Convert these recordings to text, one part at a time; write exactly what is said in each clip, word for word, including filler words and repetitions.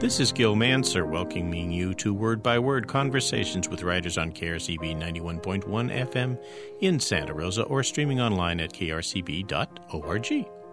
This is Gil Manser welcoming you to Word by Word Conversations with Writers on K R C B ninety-one point one F M in Santa Rosa or streaming online at k r c b dot org.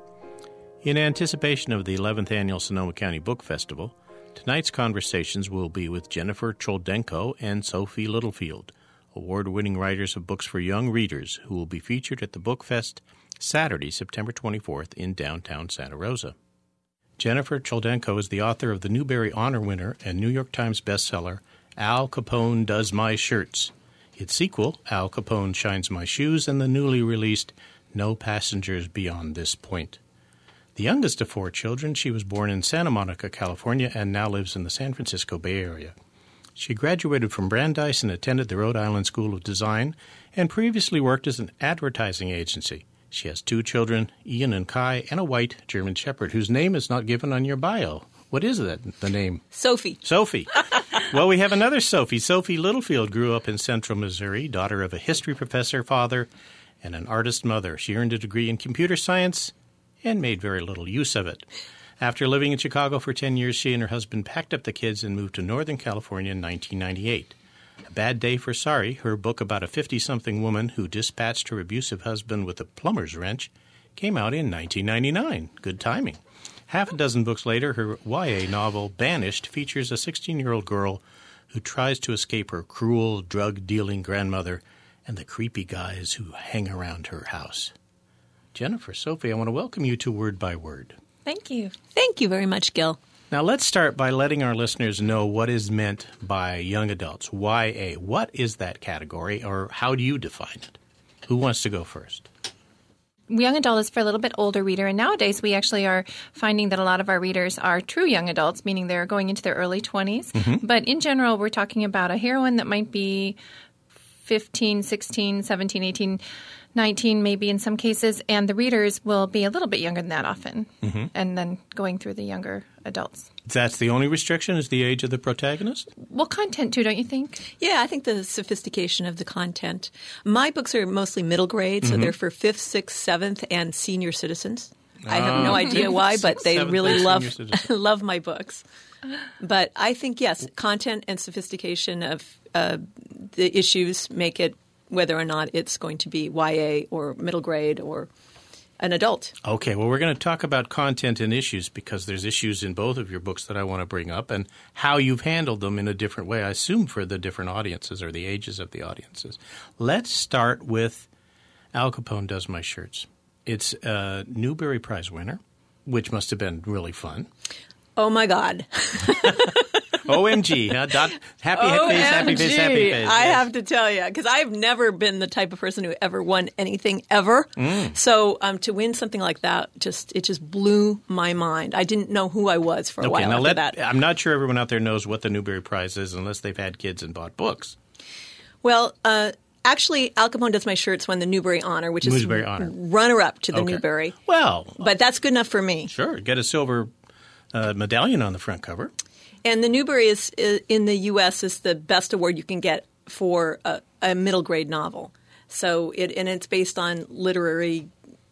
In anticipation of the eleventh Annual Sonoma County Book Festival, tonight's conversations will be with Jennifer Choldenko and Sophie Littlefield, award-winning writers of books for young readers who will be featured at the Book Fest Saturday, September twenty-fourth in downtown Santa Rosa. Jennifer Choldenko is the author of the Newbery Honor winner and New York Times bestseller, Al Capone Does My Shirts. Its sequel, Al Capone Shines My Shoes, and the newly released No Passengers Beyond This Point. The youngest of four children, she was born in Santa Monica, California, and now lives in the San Francisco Bay Area. She graduated from Brandeis and attended the Rhode Island School of Design and previously worked as an advertising agency. She has two children, Ian and Kai, and a white German Shepherd, whose name is not given on your bio. What is that, the name? Sophie. Sophie. Well, we have another Sophie. Sophie Littlefield grew up in Central Missouri, daughter of a history professor father and an artist mother. She earned a degree in computer science and made very little use of it. After living in Chicago for ten years, she and her husband packed up the kids and moved to Northern California in nineteen ninety-eight. A Bad Day for Sorry, her book about a fifty-something woman who dispatched her abusive husband with a plumber's wrench, came out in nineteen ninety-nine. Good timing. Half a dozen books later, her Y A novel, Banished, features a sixteen-year-old girl who tries to escape her cruel, drug-dealing grandmother and the creepy guys who hang around her house. Jennifer, Sophie, I want to welcome you to Word by Word. Thank you. Thank you very much, Gil. Now, let's start by letting our listeners know what is meant by young adults, Y A. What is that category, or how do you define it? Who wants to go first? Young adult is for a little bit older reader, and nowadays we actually are finding that a lot of our readers are true young adults, meaning they're going into their early twenties. Mm-hmm. But in general, we're talking about a heroine that might be fifteen, sixteen, seventeen, eighteen, nineteen maybe in some cases, and the readers will be a little bit younger than that often, mm-hmm. and then going through the younger adults. That's the only restriction, is the age of the protagonist? Well, content too, don't you think? Yeah, I think the sophistication of the content. My books are mostly middle grade, so mm-hmm. they're for fifth, sixth, seventh, and senior citizens. I have no idea why, but they really love love my books. But I think, yes, content and sophistication of uh, the issues make it whether or not it's going to be Y A or middle grade or an adult. Okay, well, we're going to talk about content and issues because there's issues in both of your books that I want to bring up and how you've handled them in a different way, I assume, for the different audiences or the ages of the audiences. Let's start with Al Capone Does My Shirts. It's a Newbery Prize winner, which must have been really fun. Oh, my God. O M G. Huh? Dot, happy face, happy face, happy face. I yes. have to tell you, because I've never been the type of person who ever won anything ever. Mm. So um, to win something like that, just it just blew my mind. I didn't know who I was for a okay, while now after let, that. I'm not sure everyone out there knows what the Newbery Prize is unless they've had kids and bought books. Well, uh, actually, Al Capone Does My Shirts won the Newbery Honor, which is Newbery Honor. runner-up to the okay. Newbery. Well. But that's good enough for me. Sure. Get a silver uh, medallion on the front cover. And the Newbery is, is in the U S is the best award you can get for a, a middle grade novel. So it and it's based on literary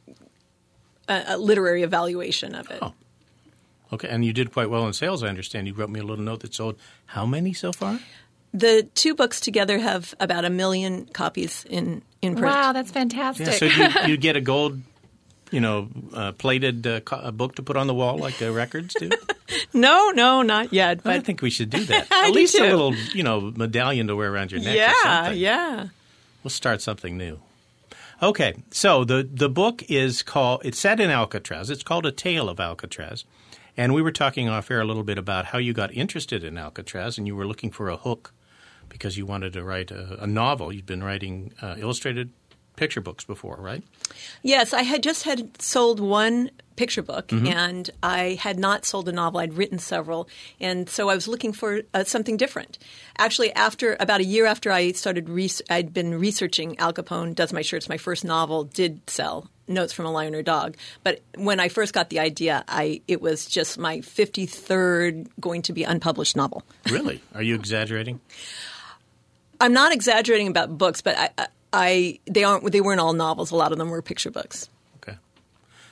uh, a literary evaluation of it. Oh. Okay, and you did quite well in sales, I understand. You wrote me a little note that sold how many so far? The two books together have about a million copies in, in print. Wow, that's fantastic. Yeah, so you, you get a gold, you know, uh, plated uh, co- book to put on the wall like the records do? No, no, not yet. But I think we should do that. I At do least too. a little, you know, medallion to wear around your neck yeah, or something. Yeah, We'll start something new. Okay, so the, the book is called – it's set in Alcatraz. It's called A Tale of Alcatraz. And we were talking off air a little bit about how you got interested in Alcatraz and you were looking for a hook because you wanted to write a, a novel. You'd been writing uh, illustrated picture books before, right? Yes, I had just had sold one picture book, mm-hmm. and I had not sold a novel. I'd written several, and so I was looking for uh, something different. Actually, after about a year after I started, res- I'd been researching Al Capone Does My Shirts. My first novel did sell, Notes from a Lion or Dog. But when I first got the idea, I it was just my fifty-third going to be unpublished novel. Really? Are you exaggerating? I'm not exaggerating about books, but I, I they aren't they weren't all novels. A lot of them were picture books. Okay.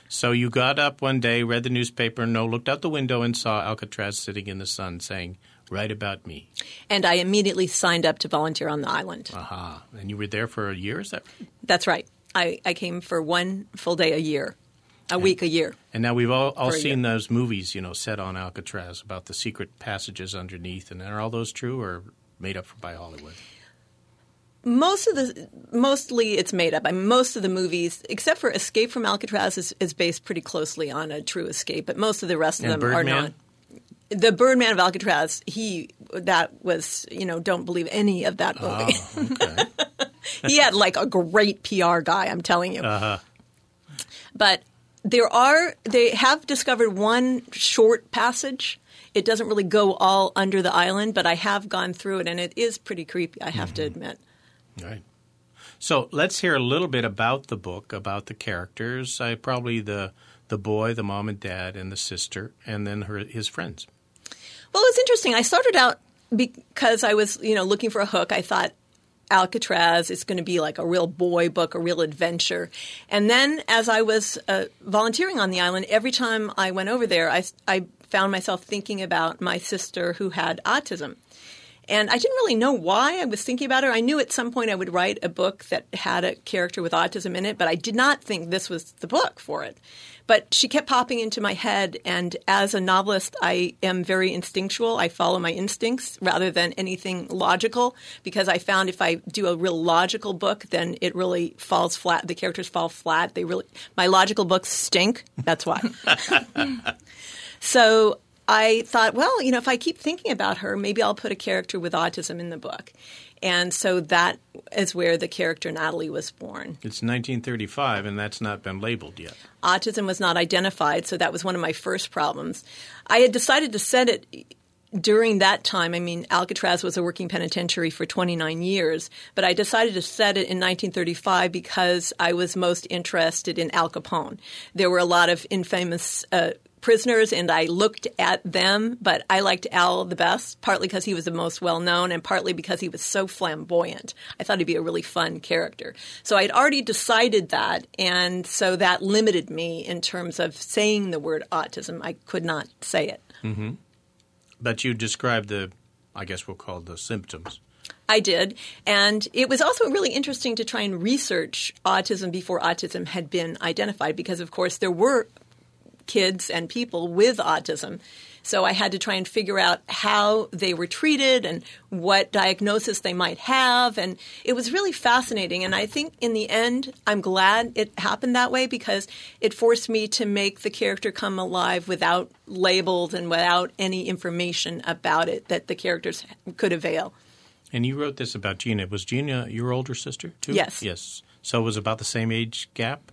So you got up one day, read the newspaper, no, looked out the window and saw Alcatraz sitting in the sun saying, "Write about me." And I immediately signed up to volunteer on the island. Aha. And you were there for a year, is that right? That's right. I, I came for one full day a year, a and, week a year. And now we've all, all seen year. those movies, you know, set on Alcatraz about the secret passages underneath. And are all those true or made up by Hollywood? Most of the, mostly it's made up. I mean, most of the movies, except for Escape from Alcatraz, is, is based pretty closely on a true escape. But most of the rest of and them Birdman? are not. The Birdman of Alcatraz, he that was, you know, don't believe any of that movie. Oh, okay. He had like a great P R guy, I'm telling you. Uh-huh. But there are, they have discovered one short passage. It doesn't really go all under the island, but I have gone through it, and it is pretty creepy, I have mm-hmm. to admit. Right. So let's hear a little bit about the book, about the characters, uh, probably the the boy, the mom and dad, and the sister, and then her his friends. Well, it was interesting. I started out because I was, you know, looking for a hook. I thought Alcatraz is going to be like a real boy book, a real adventure. And then as I was uh, volunteering on the island, every time I went over there, I, I found myself thinking about my sister who had autism. And I didn't really know why I was thinking about her. I knew at some point I would write a book that had a character with autism in it, but I did not think this was the book for it. But she kept popping into my head, and as a novelist, I am very instinctual. I follow my instincts rather than anything logical, because I found if I do a real logical book, then it really falls flat. The characters fall flat. They really, my logical books stink. That's why. So I thought, well, you know, if I keep thinking about her, maybe I'll put a character with autism in the book. And so that is where the character Natalie was born. It's nineteen thirty-five, and that's not been labeled yet. Autism was not identified, so that was one of my first problems. I had decided to set it during that time. I mean, Alcatraz was a working penitentiary for twenty-nine years, but I decided to set it in nineteen thirty-five because I was most interested in Al Capone. There were a lot of infamous uh, prisoners, and I looked at them, but I liked Al the best, partly because he was the most well-known and partly because he was so flamboyant. I thought he'd be a really fun character. So I'd already decided that, and so that limited me in terms of saying the word autism. I could not say it. Mm-hmm. But you described the, I guess we'll call the symptoms. I did. And it was also really interesting to try and research autism before autism had been identified because, of course, there were kids and people with autism. So I had to try and figure out how they were treated and what diagnosis they might have. And it was really fascinating. And I think in the end, I'm glad it happened that way because it forced me to make the character come alive without labels and without any information about it that the characters could avail. And you wrote this about Gina. Was Gina your older sister too? Yes. Yes. So it was about the same age gap?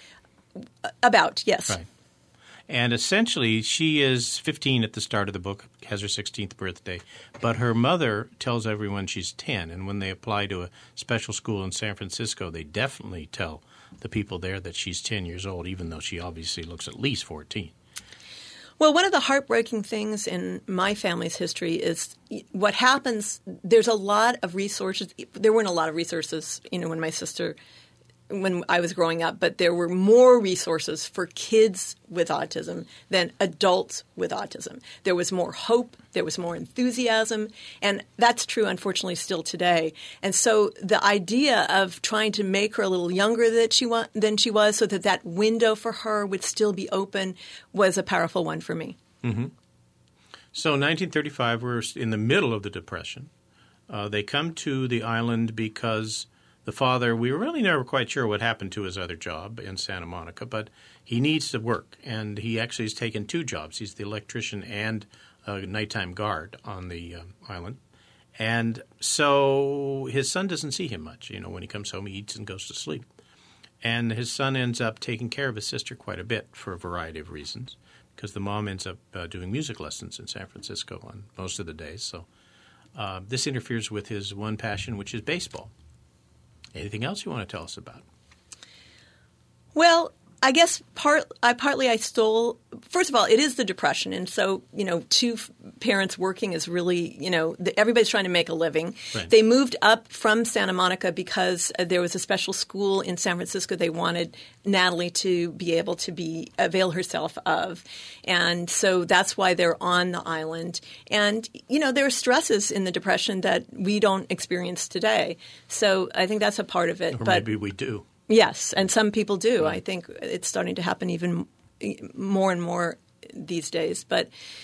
About, yes. Right. And essentially, she is fifteen at the start of the book, has her sixteenth birthday. But her mother tells everyone she's ten. And when they apply to a special school in San Francisco, they definitely tell the people there that she's ten years old, even though she obviously looks at least fourteen. Well, one of the heartbreaking things in my family's history is what happens. There's a lot of resources. There weren't a lot of resources, you know, when my sister – when I was growing up, but there were more resources for kids with autism than adults with autism. There was more hope. There was more enthusiasm. And that's true, unfortunately, still today. And so the idea of trying to make her a little younger than she, wa- than she was so that that window for her would still be open was a powerful one for me. Mm-hmm. So nineteen thirty-five, we're in the middle of the Depression. Uh, they come to the island because the father, we were really never quite sure what happened to his other job in Santa Monica, but he needs to work, and he actually has taken two jobs. He's the electrician and a nighttime guard on the uh, island. And so his son doesn't see him much. You know, when he comes home, he eats and goes to sleep. And his son ends up taking care of his sister quite a bit for a variety of reasons, because the mom ends up uh, doing music lessons in San Francisco on most of the days. So uh, this interferes with his one passion, which is baseball. Anything else you want to tell us about? Well, I guess part I partly I stole – first of all, it is the Depression. And so, you know, two parents working is really, you know, everybody's trying to make a living. Right. They moved up from Santa Monica because there was a special school in San Francisco they wanted Natalie to be able to be avail herself of. And so that's why they're on the island. And, you know, there are stresses in the Depression that we don't experience today. So I think that's a part of it. Or but maybe we do. Yes, and some people do. Right. I think it's starting to happen even more and more these days. But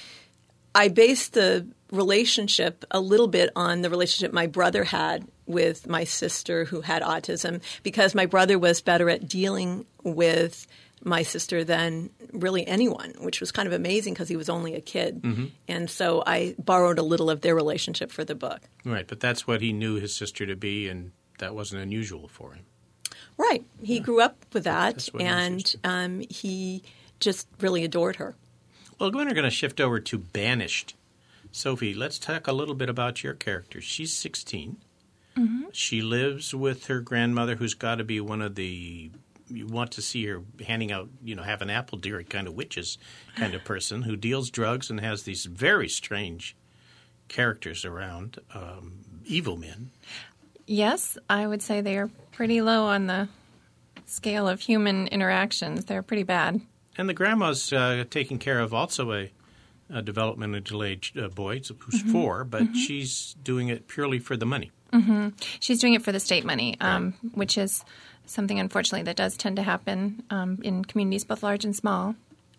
I based the relationship a little bit on the relationship my brother had with my sister who had autism, because my brother was better at dealing with my sister than really anyone, which was kind of amazing because he was only a kid. Mm-hmm. And so I borrowed a little of their relationship for the book. Right, but that's what he knew his sister to be, and that wasn't unusual for him. Right. He yeah. grew up with that, and um, he just really adored her. Well, we're going to shift over to Banished. Sophie, let's talk a little bit about your character. She's sixteen. Mm-hmm. She lives with her grandmother, who's got to be one of the – you want to see her handing out, you know, have an apple deer kind of witches kind of person who deals drugs and has these very strange characters around, um, evil men. Yes, I would say they are pretty low on the scale of human interactions. They're pretty bad. And the grandma's uh, taking care of also a, a developmentally delayed uh, boy who's mm-hmm. four, but mm-hmm. she's doing it purely for the money. Mm-hmm. She's doing it for the state money, um, right. which is something, unfortunately, that does tend to happen um, in communities both large and small.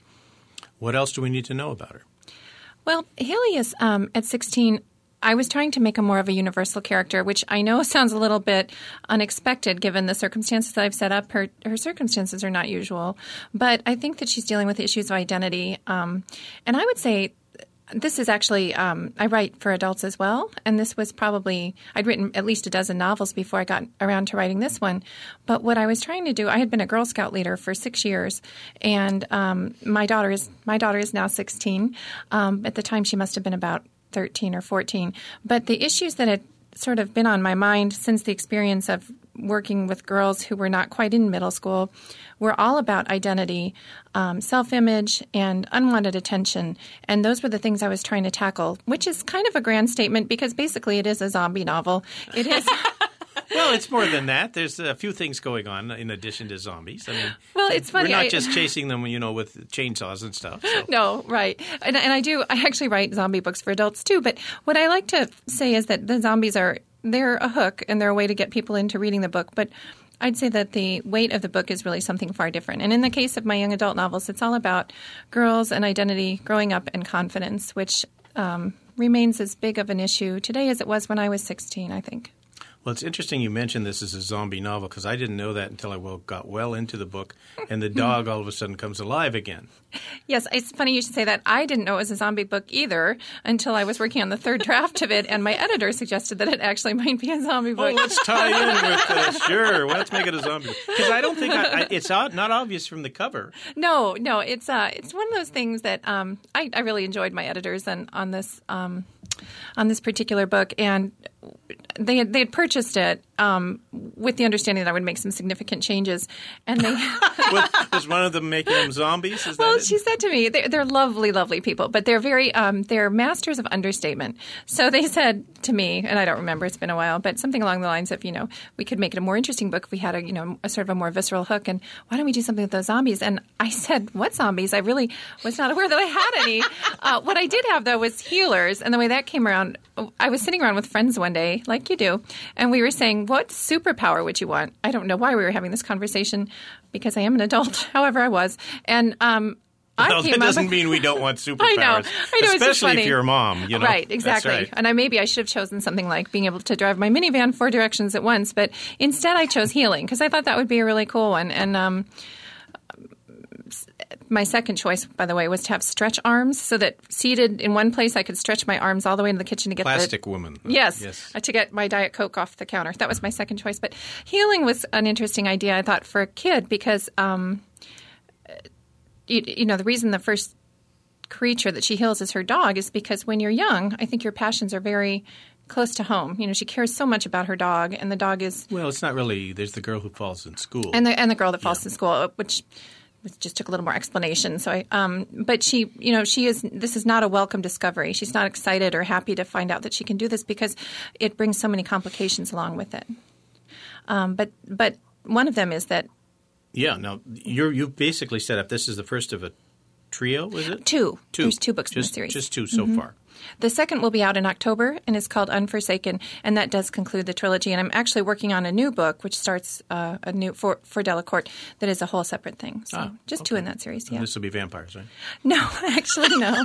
What else do we need to know about her? Well, Haley is, um, at sixteen, I was trying to make a more of a universal character, which I know sounds a little bit unexpected given the circumstances that I've set up. Her her circumstances are not usual, but I think that she's dealing with issues of identity. Um, and I would say this is actually um, – I write for adults as well, and this was probably – I'd written at least a dozen novels before I got around to writing this one. But what I was trying to do – I had been a Girl Scout leader for six years, and um, my daughter is my daughter is now sixteen. Um, at the time, she must have been about – thirteen or fourteen. But the issues that had sort of been on my mind since the experience of working with girls who were not quite in middle school were all about identity, um, self-image, and unwanted attention. And those were the things I was trying to tackle, which is kind of a grand statement because basically it is a zombie novel. It is... Well, it's more than that. There's a few things going on in addition to zombies. I mean, well, it's funny. We're not I, just chasing them, you know, with chainsaws and stuff. So. No, right. And, and I do. I actually write zombie books for adults too. But what I like to say is that the zombies are they're a hook and they're a way to get people into reading the book. But I'd say that the weight of the book is really something far different. And in the case of my young adult novels, it's all about girls and identity, growing up, and confidence, which um, remains as big of an issue today as it was when I was sixteen, I think. Well, it's interesting you mentioned this as a zombie novel because I didn't know that until I well, got well into the book, and the dog all of a sudden comes alive again. Yes, it's funny you should say that. I didn't know it was a zombie book either until I was working on the third draft of it, and my editor suggested that it actually might be a zombie book. Oh, let's tie in with this. Sure, well, let's make it a zombie book. Because I don't think I, I, it's not obvious from the cover. No, no, it's uh, it's one of those things that um, I, I really enjoyed my editors on, on this um, on this particular book, and they had, they had purchased it um, with the understanding that I would make some significant changes, and they was, was one of them making them zombies? Is well, that she said to me, they're, they're lovely, lovely people, but they're very um, they're masters of understatement. So they said to me, and I don't remember, it's been a while, but something along the lines of, you know, we could make it a more interesting book if we had a you know a sort of a more visceral hook, and why don't we do something with those zombies? And I said, what zombies? I really was not aware that I had any. uh, what I did have though was healers, and the way that came around, I was sitting around with friends one day, like you do, and we were saying, what superpower would you want? I don't know why we were having this conversation because I am an adult, however I was. And um, I no, came that doesn't up, mean we don't want superpowers. I know. I know. Especially it's just funny. If you're a mom. You know? Right, exactly. That's right. And I maybe I should have chosen something like being able to drive my minivan four directions at once, but instead I chose healing because I thought that would be a really cool one. And um, my second choice, by the way, was to have stretch arms so that seated in one place I could stretch my arms all the way into the kitchen to get Plastic the... woman. Yes, yes. To get my Diet Coke off the counter. That was my second choice. But healing was an interesting idea, I thought, for a kid because, um, you, you know, the reason the first creature that she heals is her dog is because when you're young, I think your passions are very close to home. You know, she cares so much about her dog, and the dog is... Well, it's not really... There's the girl who falls in school. And the, and the girl that falls yeah. in school, which... it just took a little more explanation. So I, um, but she, you know, she is. This is not a welcome discovery. She's not excited or happy to find out that she can do this because it brings so many complications along with it. Um, but but one of them is that. Yeah. Now you're you basically set up. This is the first of a trio, is it? Two. Two. There's two books just, in the series. Just two so mm-hmm. far. The second will be out in October, and it's called Unforsaken, and that does conclude the trilogy. And I'm actually working on a new book, which starts uh, a new for for Delacourt, that is a whole separate thing. So ah, just okay. two in that series. Yeah. And this will be vampires, right? No, actually, no,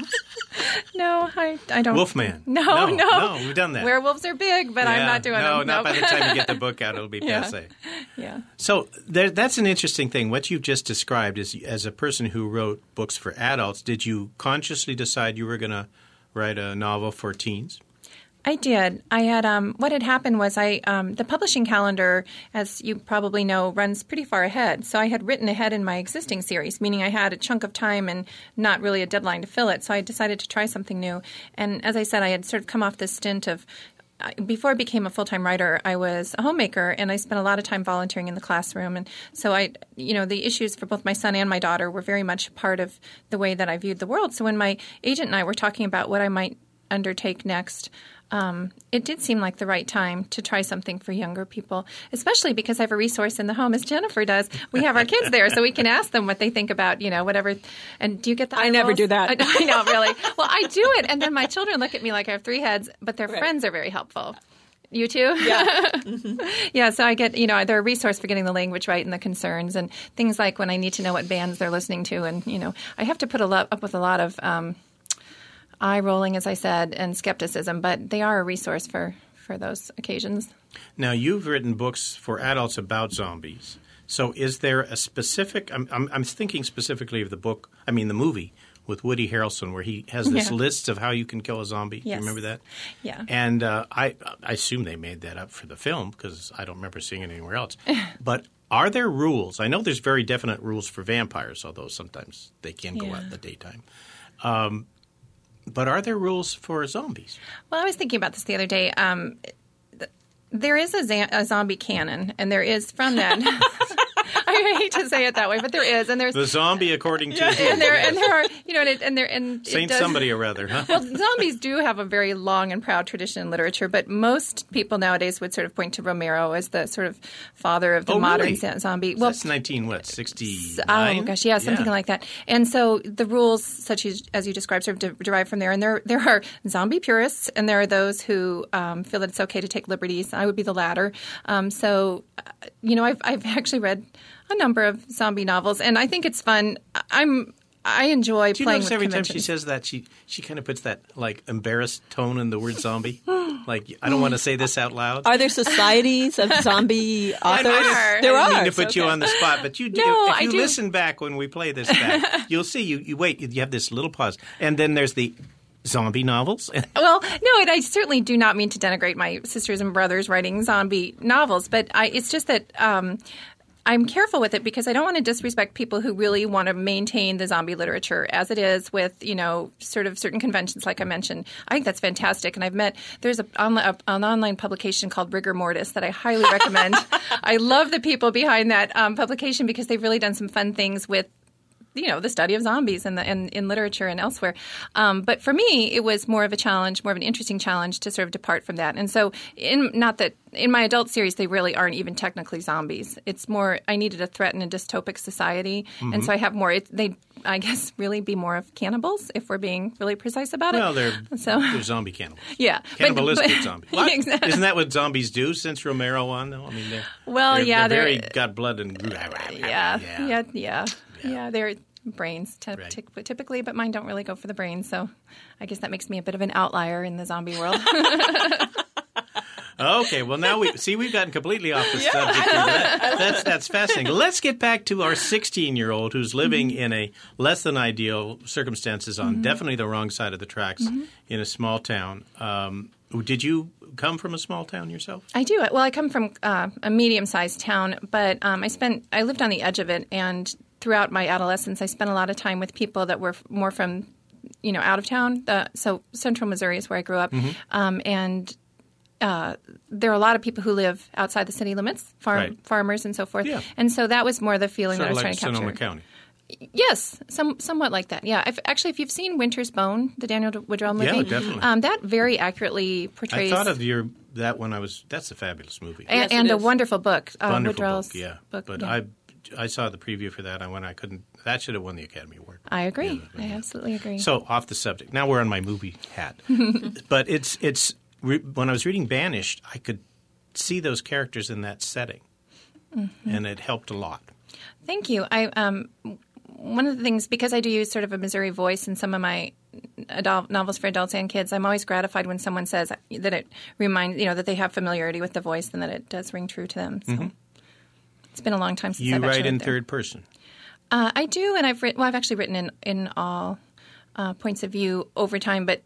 no. I I don't. Wolfman. No, no, no, no. We've done that. Werewolves are big, but yeah, I'm not doing no, them. No, not nope. by the time you get the book out, it'll be yeah. passé. Yeah. So there, that's an interesting thing. What you've just described is, as a person who wrote books for adults, did you consciously decide you were going to write a novel for teens? I did. I had um, what had happened was I um, the publishing calendar, as you probably know, runs pretty far ahead. So I had written ahead in my existing series, meaning I had a chunk of time and not really a deadline to fill it. So I decided to try something new. And as I said, I had sort of come off this stint of before I became a full-time writer, I was a homemaker, and I spent a lot of time volunteering in the classroom. And so I, you know, the issues for both my son and my daughter were very much part of the way that I viewed the world. So when my agent and I were talking about what I might undertake next, um, it did seem like the right time to try something for younger people, especially because I have a resource in the home, as Jennifer does. We have our kids there, so we can ask them what they think about, you know, whatever. And do you get the I never rolls? do that. I, I know, really. Well, I do it, and then my children look at me like I have three heads, but their right. friends are very helpful. You too? Yeah. Mm-hmm. Yeah, so I get, you know, they're a resource for getting the language right and the concerns and things like when I need to know what bands they're listening to. And, you know, I have to put a lot, up with a lot of um, eye rolling, as I said, and skepticism, but they are a resource for, for those occasions. Now, you've written books for adults about zombies. So is there a specific I'm, – I'm, I'm thinking specifically of the book – I mean the movie with Woody Harrelson where he has this yeah. list of how you can kill a zombie. Yes. You remember that? Yeah. And uh, I, I assume they made that up for the film because I don't remember seeing it anywhere else. But are there rules? I know there's very definite rules for vampires, although sometimes they can go yeah. out in the daytime. Um, but are there rules for zombies? Well, I was thinking about this the other day. Um, th- there is a, za- a zombie canon, and there is from that – I hate to say it that way, but there is, and there's the zombie according to yeah, and there and there are you know and it, and there and Saint it does, somebody or rather, huh? Well, zombies do have a very long and proud tradition in literature, but most people nowadays would sort of point to Romero as the sort of father of the oh, modern really? zombie. Well, that's nineteen what sixty nine? Oh gosh, yeah, something yeah. like that. And so the rules, such as, as you described, sort of de- derive from there. And there there are zombie purists, and there are those who um, feel that it's okay to take liberties. I would be the latter. Um, so, uh, you know, I've I've actually read a number of zombie novels, and I think it's fun. I'm I enjoy Do you playing notice with every time conventions. she says that, she, she kind of puts that, like, embarrassed tone in the word zombie? Like, I don't want to say this out loud. Are there societies of zombie authors? There are. There I didn't are. mean to put okay. you on the spot, but you do. No, if you I do. listen back when we play this back, you'll see, you, you wait, you have this little pause, and then there's the zombie novels. Well, no, and I certainly do not mean to denigrate my sisters and brothers writing zombie novels, but I, it's just that um, I'm careful with it because I don't want to disrespect people who really want to maintain the zombie literature as it is with, you know, sort of certain conventions like I mentioned. I think that's fantastic. And I've met – there's a, a, an online publication called Rigor Mortis that I highly recommend. I love the people behind that um, publication because they've really done some fun things with you know, the study of zombies in, the, in, in literature and elsewhere. Um, but for me, it was more of a challenge, more of an interesting challenge to sort of depart from that. And so in not that in my adult series, they really aren't even technically zombies. It's more I needed a threat in a dystopic society. Mm-hmm. And so I have more it, – they, I guess, really be more of cannibals if we're being really precise about it. Well, they're, so, they're zombie cannibals. Yeah. Cannibalistic but, but, zombies. Well, exactly. Isn't that what zombies do since Romero on, though? I mean, they're, well, they're, yeah, they're very they're, got blood and – yeah, yeah, yeah, yeah, yeah. yeah they're – brains t- right. t- typically, but mine don't really go for the brains. So I guess that makes me a bit of an outlier in the zombie world. Okay, well now we see we've gotten completely off the yeah, subject. That, that's that's fascinating. Let's get back to our sixteen-year-old who's living mm-hmm. in a less than ideal circumstances on mm-hmm. definitely the wrong side of the tracks mm-hmm. in a small town. Um, did you come from a small town yourself? I do. Well, I come from uh, a medium-sized town, but um, I spent I lived on the edge of it, and throughout my adolescence, I spent a lot of time with people that were more from, you know, out of town. Uh, so Central Missouri is where I grew up, mm-hmm. um, and uh, there are a lot of people who live outside the city limits, farm, right. farmers and so forth. Yeah. And so that was more the feeling sort that I was like trying to capture. Sonoma County. Yes, some somewhat like that. Yeah, if, actually, if you've seen Winter's Bone, the Daniel Woodrell movie, yeah, definitely, um, that very accurately portrays. I thought of your that when I was. That's a fabulous movie, and, yes, and a is. wonderful book. Uh, wonderful Woodrell's book, yeah. Book, but yeah. I I saw the preview for that, and when I couldn't, that should have won the Academy Award. I agree. Yeah, I absolutely agree. So off the subject. Now we're on my movie hat, but it's it's re, when I was reading Banished, I could see those characters in that setting, mm-hmm. and it helped a lot. Thank you. I um, one of the things, because I do use sort of a Missouri voice in some of my adult novels for adults and kids, I'm always gratified when someone says that it reminds you know that they have familiarity with the voice and that it does ring true to them. So mm-hmm. it's been a long time since you I've write actually in there. third person. Uh, I do, and I've written. Well, I've actually written in in all uh, points of view over time, but.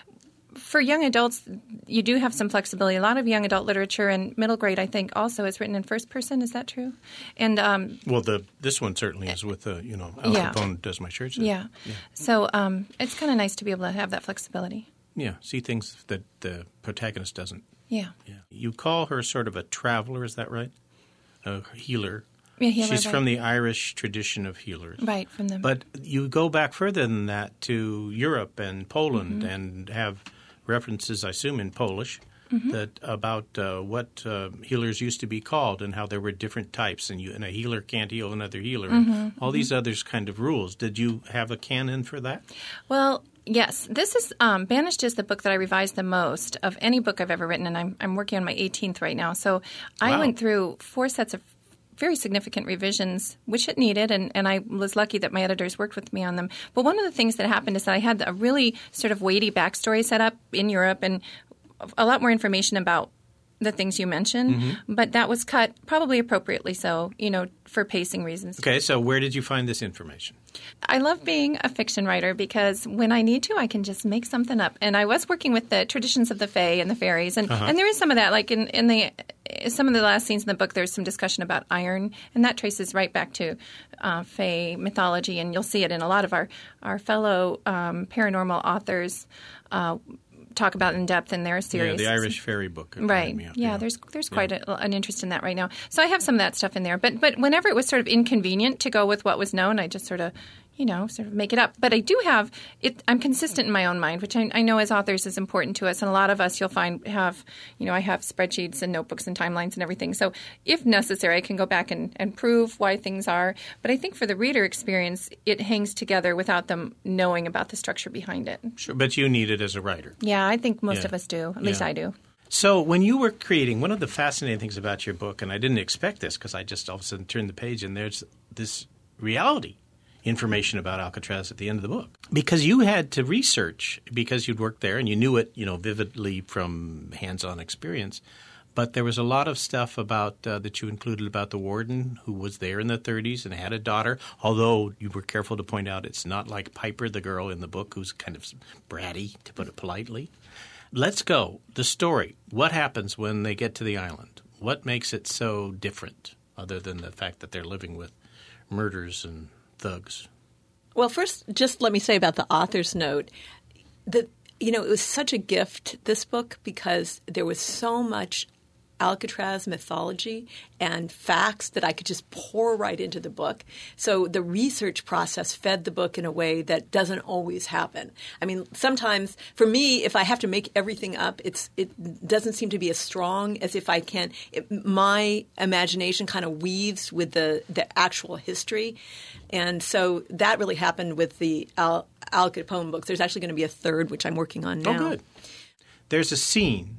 For young adults, you do have some flexibility. A lot of young adult literature and middle grade, I think, also is written in first person. Is that true? And um, well, the this one certainly is with uh, you know Al yeah. Capone does my shirts. Yeah. yeah. So um, it's kind of nice to be able to have that flexibility. Yeah, see things that the protagonist doesn't. Yeah. Yeah. You call her sort of a traveler, is that right? A healer. Yeah, healer. She's right. from the Irish tradition of healers. Right, from them. But you go back further than that to Europe and Poland mm-hmm. and have references, I assume, in Polish mm-hmm. that about uh, what uh, healers used to be called and how there were different types, and, you, and a healer can't heal another healer, mm-hmm. and all mm-hmm. these other kind of rules. Did you have a canon for that? Well, yes. This is um, Banished is the book that I revised the most of any book I've ever written, and I'm, I'm working on my eighteenth right now. So I wow. went through four sets of very significant revisions, which it needed, and, and I was lucky that my editors worked with me on them. But one of the things that happened is that I had a really sort of weighty backstory set up in Europe and a lot more information about the things you mentioned, mm-hmm. but that was cut probably appropriately so, you know, for pacing reasons. Okay, so where did you find this information? I love being a fiction writer because when I need to, I can just make something up. And I was working with the traditions of the Fae and the fairies, and, uh-huh. and there is some of that. Like in, in the some of the last scenes in the book, there's some discussion about iron, and that traces right back to uh, Fae mythology, and you'll see it in a lot of our, our fellow um, paranormal authors' uh talk about in depth in their series. Yeah, the Irish Fairy book. Right. Me up, yeah, yeah, there's there's quite yeah. a, an interest in that right now. So I have some of that stuff in there. But but whenever it was sort of inconvenient to go with what was known, I just sort of, you know, sort of make it up. But I do have it. I'm consistent in my own mind, which I, I know as authors is important to us. And a lot of us, you'll find, have, you know, I have spreadsheets and notebooks and timelines and everything. So if necessary, I can go back and, and prove why things are. But I think for the reader experience, it hangs together without them knowing about the structure behind it. Sure, but you need it as a writer. Yeah, I think most yeah. of us do. At least yeah. I do. So when you were creating, one of the fascinating things about your book, and I didn't expect this because I just all of a sudden turned the page and there's this reality information about Alcatraz at the end of the book. Because you had to research, because you'd worked there and you knew it, you know, vividly from hands-on experience. But there was a lot of stuff about uh, that you included about the warden who was there in the thirties and had a daughter, although you were careful to point out it's not like Piper, the girl in the book, who's kind of bratty, to put it politely. Let's go. The story. What happens when they get to the island? What makes it so different, other than the fact that they're living with murders and thugs? Well, first, just let me say about the author's note that, you know, it was such a gift, this book, because there was so much Alcatraz mythology and facts that I could just pour right into the book. So the research process fed the book in a way that doesn't always happen. I mean, sometimes for me, if I have to make everything up, it's it doesn't seem to be as strong as if I can. It, my imagination kind of weaves with the, the actual history. And so that really happened with the Al, Al Capone books. There's actually going to be a third, which I'm working on now. Oh, good. There's a scene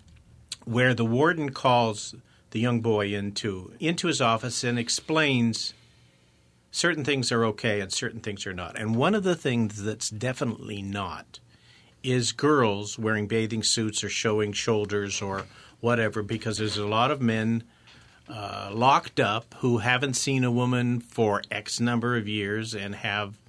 where the warden calls the young boy into into his office and explains certain things are okay and certain things are not. And one of the things that's definitely not is girls wearing bathing suits or showing shoulders or whatever, because there's a lot of men uh, locked up who haven't seen a woman for X number of years and have,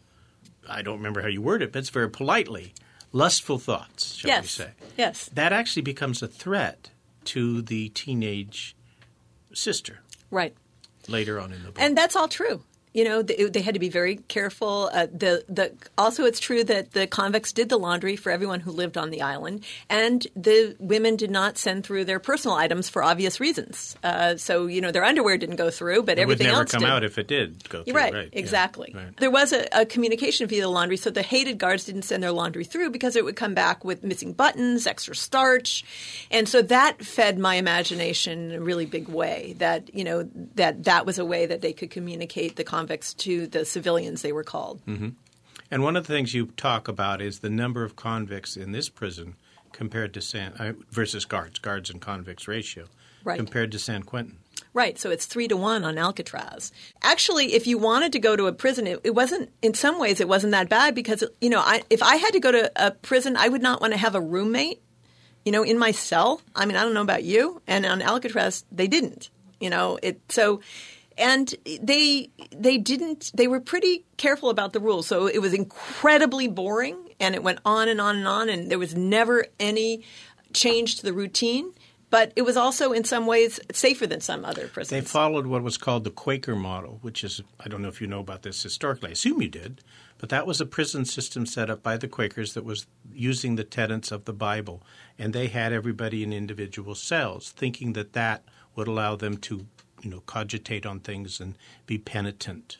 I don't remember how you word it, but it's very politely, lustful thoughts, shall yes. we say. Yes. That actually becomes a threat to the teenage sister. Right. Later on in the book. And that's all true. You know, they, they had to be very careful. Uh, the the also, it's true that the convicts did the laundry for everyone who lived on the island, and the women did not send through their personal items for obvious reasons. Uh, so, you know, their underwear didn't go through, but it everything else else did. It would never come out if it did go through. Right, right. exactly. Yeah. Right. There was a, a communication via the laundry, so the hated guards didn't send their laundry through because it would come back with missing buttons, extra starch, and so that fed my imagination in a really big way. That you know that that was a way that they could communicate the convicts to the civilians, they were called. Mm-hmm. And one of the things you talk about is the number of convicts in this prison compared to San uh, versus guards, guards and convicts ratio, right. compared to San Quentin. Right. So it's three to one on Alcatraz. Actually, if you wanted to go to a prison, it, it wasn't – in some ways it wasn't that bad because, you know, I, if I had to go to a prison, I would not want to have a roommate, you know, in my cell. I mean, I don't know about you. And on Alcatraz, they didn't, you know. it so – And they they didn't – they were pretty careful about the rules. So it was incredibly boring, and it went on and on and on, and there was never any change to the routine. But it was also in some ways safer than some other prisons. They followed what was called the Quaker model, which is – I don't know if you know about this historically. I assume you did. But that was a prison system set up by the Quakers that was using the tenets of the Bible. And they had everybody in individual cells, thinking that that would allow them to – you know, cogitate on things and be penitent.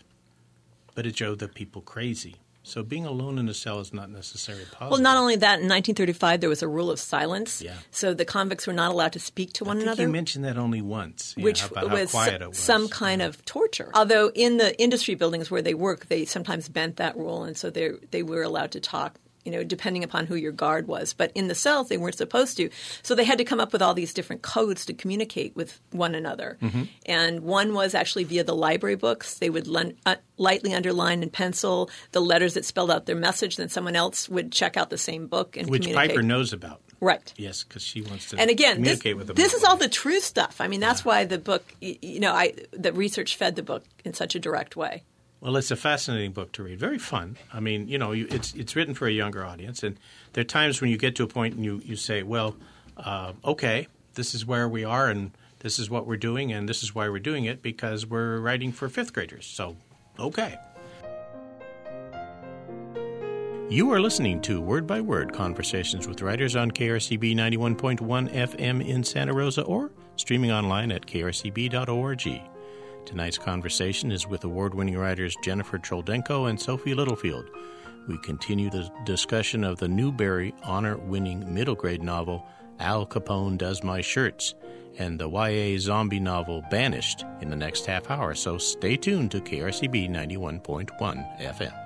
But it drove the people crazy. So being alone in a cell is not necessarily positive. Well, not only that, in nineteen thirty-five, there was a rule of silence. Yeah. So the convicts were not allowed to speak to one I think another. You mentioned that only once, yeah, which about was, how quiet it was. Some kind yeah. of torture. Although in the industry buildings where they work, they sometimes bent that rule, and so they they were allowed to talk, you know, depending upon who your guard was. But in the cells, they weren't supposed to. So they had to come up with all these different codes to communicate with one another. Mm-hmm. And one was actually via the library books. They would lun- uh, lightly underline in pencil the letters that spelled out their message. Then someone else would check out the same book and Which communicate. Piper knows about. Right. Yes, because she wants to and again, communicate this, with them. This is all the true stuff. I mean, that's yeah. why the book, you know, I the research fed the book in such a direct way. Well, it's a fascinating book to read. Very fun. I mean, you know, you, it's it's written for a younger audience, and there are times when you get to a point and you, you say, well, uh, okay, this is where we are, and this is what we're doing, and this is why we're doing it, because we're writing for fifth graders. So, okay. You are listening to Word by Word Conversations with Writers on K R C B ninety-one point one F M in Santa Rosa or streaming online at k r c b dot org. Tonight's conversation is with award-winning writers Jennifer Choldenko and Sophie Littlefield. We continue the discussion of the Newbery honor-winning middle-grade novel Al Capone Does My Shirts and the Y A zombie novel Banished in the next half hour, so stay tuned to K R C B ninety-one point one F M.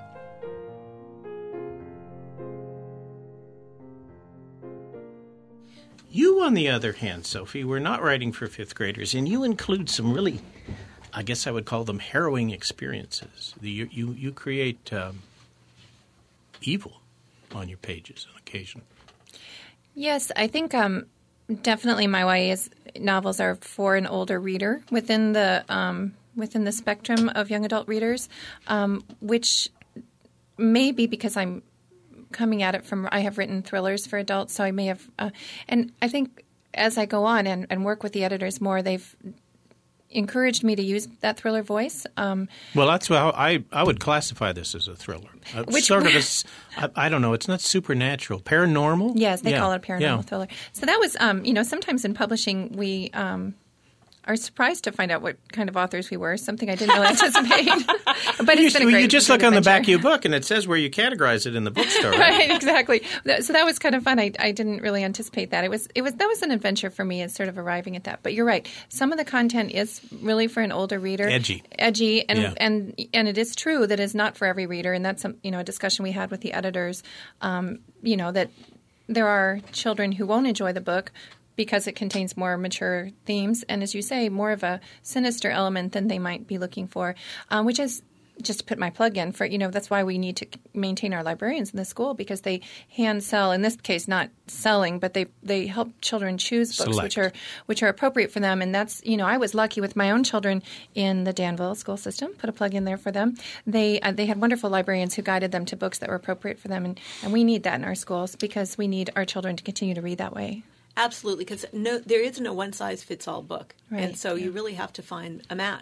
You, on the other hand, Sophie, were not writing for fifth graders, and you include some really, I guess I would call them harrowing experiences. You you, you create um, evil on your pages on occasion. Yes, I think um, definitely my Y A novels are for an older reader within the um, within the spectrum of young adult readers, um, which may be because I'm coming at it from – I have written thrillers for adults, so I may have uh, – and I think as I go on and, and work with the editors more, they've encouraged me to use that thriller voice. Um, well, that's how I, I would classify this as a thriller. Uh, which, sort of a – I, I don't know. It's not supernatural. Paranormal? Yes, they yeah. call it a paranormal yeah. thriller. So that was um, – you know, sometimes in publishing we um, – are surprised to find out what kind of authors we were, something I didn't really anticipate. But you, it's been a great you just look on adventure. the back of your book, and it says where you categorize it in the bookstore. Right, right exactly. So that was kind of fun. I, I didn't really anticipate that. It was it was that was an adventure for me, as sort of arriving at that. But you're right. Some of the content is really for an older reader, edgy, edgy, and yeah. and and it is true that it's not for every reader. And that's some, you know a discussion we had with the editors. Um, you know that there are children who won't enjoy the book because it contains more mature themes and, as you say, more of a sinister element than they might be looking for, um, which is just to put my plug in for, you know, that's why we need to maintain our librarians in the school, because they hand sell, in this case, not selling, but they, they help children choose books Select. which are which are appropriate for them. And that's, you know, I was lucky with my own children in the Danville school system, put a plug in there for them. They uh, they had wonderful librarians who guided them to books that were appropriate for them. And, and we need that in our schools because we need our children to continue to read that way. Absolutely, because no, there is no one-size-fits-all book. Right, and so yeah. you really have to find a match.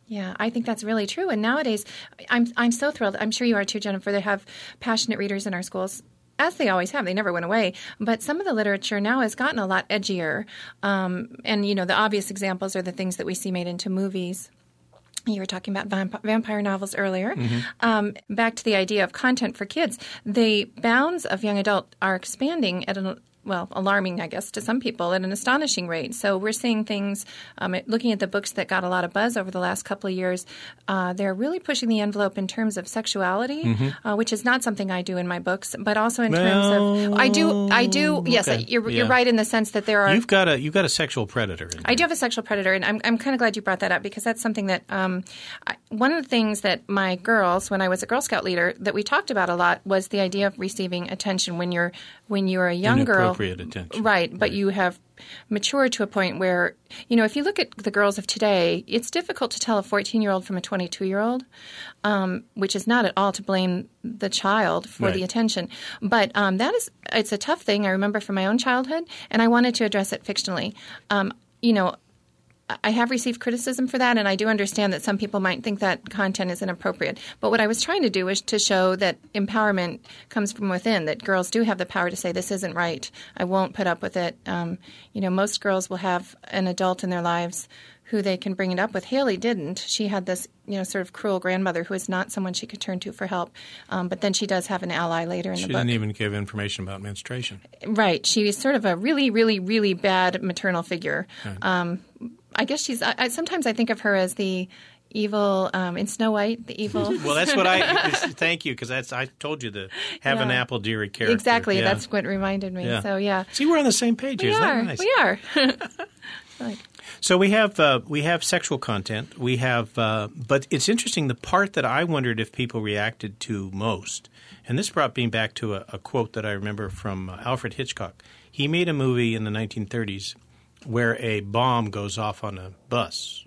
Yeah, I think that's really true. And nowadays, I'm I'm so thrilled. I'm sure you are too, Jennifer. They have passionate readers in our schools, as they always have. They never went away. But some of the literature now has gotten a lot edgier. Um, and, you know, the obvious examples are the things that we see made into movies. You were talking about vamp- vampire novels earlier. Mm-hmm. Um, back to the idea of content for kids. The bounds of young adult are expanding at an well, alarming, I guess, to some people at an astonishing rate. So we're seeing things, um, looking at the books that got a lot of buzz over the last couple of years, uh, they're really pushing the envelope in terms of sexuality, mm-hmm. uh, which is not something I do in my books, but also in well, terms of, I do, I do, yes, okay. you're, yeah. you're right in the sense that there are. You've got a, you've got a sexual predator. In I do have a sexual predator, and I'm, I'm kind of glad you brought that up because that's something that, um, I, one of the things that my girls, when I was a Girl Scout leader, that we talked about a lot was the idea of receiving attention when you're, when you're a young girl. Inappropriate attention. Right. Right, but you have matured to a point where, you know, if you look at the girls of today, it's difficult to tell a fourteen-year-old from a twenty-two-year-old, um, which is not at all to blame the child for right. the attention. But um, that is, it's a tough thing I remember from my own childhood, and I wanted to address it fictionally. Um, you know, I have received criticism for that, and I do understand that some people might think that content is inappropriate. But what I was trying to do is to show that empowerment comes from within, that girls do have the power to say, this isn't right. I won't put up with it. Um, you know, most girls will have an adult in their lives who they can bring it up with. Haley didn't. She had this, you know, sort of cruel grandmother who is not someone she could turn to for help. Um, but then she does have an ally later in she the book. She didn't even give information about menstruation. Right. She was sort of a really, really, really bad maternal figure. Right. Um I guess she's – I, sometimes I think of her as the evil um, in Snow White, the evil. Well, that's what I – thank you, because that's I told you to have yeah. an Apple-Deary character. Exactly. Yeah. That's what reminded me. Yeah. So, yeah. See, we're on the same page. We Isn't are. that nice? We are. Right. So we have uh, we have sexual content. We have uh, – but it's interesting, the part that I wondered if people reacted to most, and this brought me back to a, a quote that I remember from uh, Alfred Hitchcock. He made a movie in the nineteen thirties where a bomb goes off on a bus.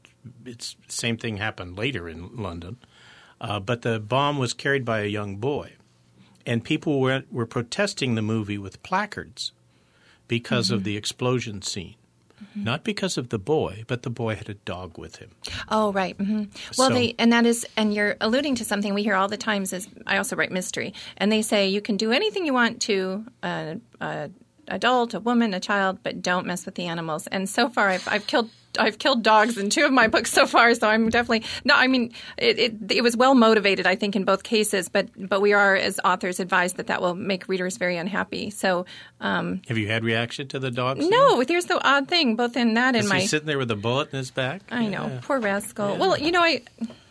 It's the same thing happened later in London. Uh, but the bomb was carried by a young boy. And people were, were protesting the movie with placards because mm-hmm. of the explosion scene. Mm-hmm. Not because of the boy, but the boy had a dog with him. Oh, right. Mm-hmm. Well, So- they and that is, and you're alluding to something we hear all the times. Is I also write mystery, and they say you can do anything you want to uh, uh, adult, a woman, a child, but don't mess with the animals. And so far, I've, I've killed I've killed dogs in two of my books so far. So I'm definitely no. I mean, it, it it was well motivated, I think, in both cases. But but we are, as authors, advised that that will make readers very unhappy. So um, have you had reaction to the dog scene? No. Here's the odd thing, both in that and Is my he sitting there with a bullet in his back? I know, Yeah. poor rascal. Yeah. Well, you know, I.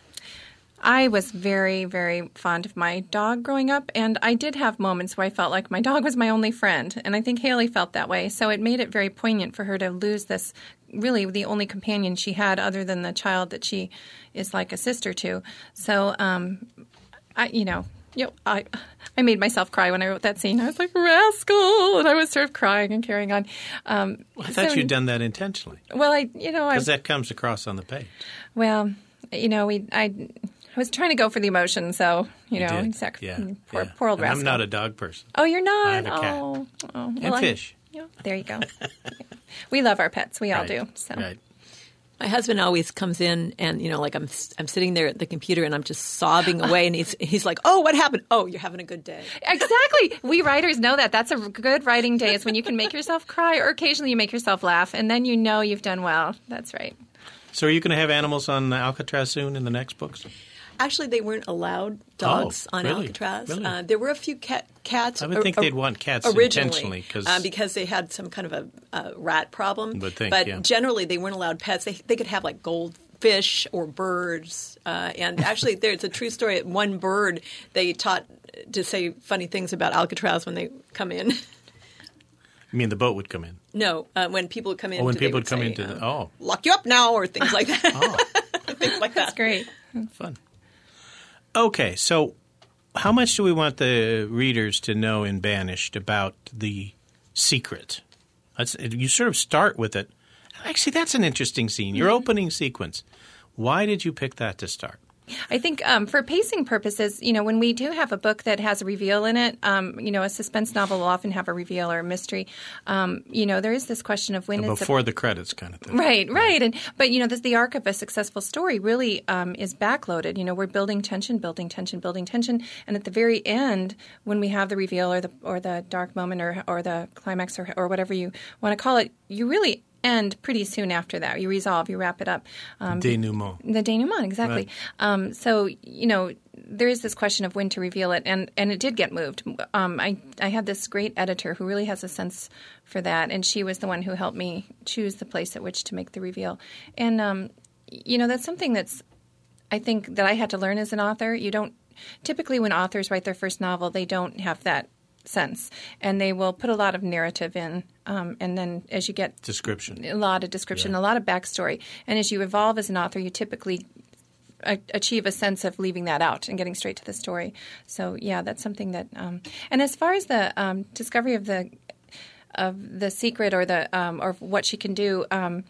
I was very, very fond of my dog growing up, and I did have moments where I felt like my dog was my only friend, and I think Haley felt that way. So it made it very poignant for her to lose this, really the only companion she had other than the child that she is like a sister to. So, um, I, you know, you know, I I made myself cry when I wrote that scene. I was like, rascal, and I was sort of crying and carrying on. Um, I thought so, you'd done that intentionally. Well, I, you know, I Because that comes across on the page. Well, you know, we I. I was trying to go for the emotion, so, you, You know, did. sac- Yeah, poor, yeah. poor old And rascal. I'm not a dog person. Oh, you're not? I have a cat. Oh, oh. And Well, I- fish. yeah, there you go. We love our pets. We all Right. do. So. Right. My husband always comes in and, you know, like I'm I'm sitting there at the computer and I'm just sobbing away and he's he's like, "Oh, what happened? Oh, you're having a good day." Exactly. We writers know that. That's a good writing day is when you can make yourself cry or occasionally you make yourself laugh, and then you know you've done well. That's right. So are you going to have animals on Alcatraz soon in the next books? Actually, they weren't allowed dogs Oh, on really? Alcatraz. Really? Uh, there were a few cat, cats. I would or- think or- they'd want cats originally, intentionally 'cause- uh, because they had some kind of a, a rat problem. Would think, but yeah. generally, they weren't allowed pets. They they could have like goldfish or birds. Uh, and actually, there's a true story. One bird they taught to say funny things about Alcatraz when they come in. You mean the boat would come in? No, uh, when people would come in. Oh, when they people would would come say, into the uh, oh, lock you up now, or things like that. oh, things like that. That's great. fun. Okay, so how much do we want the readers to know in Banished about the secret? That's, you sort of start with it. Actually, that's an interesting scene. Your opening sequence. Why did you pick that to start? I think um, for pacing purposes, you know, when we do have a book that has a reveal in it, um, you know, a suspense novel will often have a reveal or a mystery. Um, you know, there is this question of when before is before the credits kind of thing. Right, right. And but you know, this, the arc of a successful story really um, is backloaded. You know, we're building tension, building tension, building tension, and at the very end, when we have the reveal or the or the dark moment or or the climax or or whatever you want to call it, you really end pretty soon after that. You resolve, you wrap it up. Um, denouement. The denouement, exactly. Right. Um, so, you know, there is this question of when to reveal it, and, and it did get moved. Um, I, I had this great editor who really has a sense for that, and she was the one who helped me choose the place at which to make the reveal. And, um, you know, that's something that's, I think, that I had to learn as an author. You don't – typically when authors write their first novel, they don't have that sense, and they will put a lot of narrative in, um, and then as you get description, a lot of description, yeah. a lot of backstory, and as you evolve as an author, you typically a- achieve a sense of leaving that out and getting straight to the story. So yeah, that's something that. Um, and as far as the um, discovery of the of the secret or the um, or what she can do, um,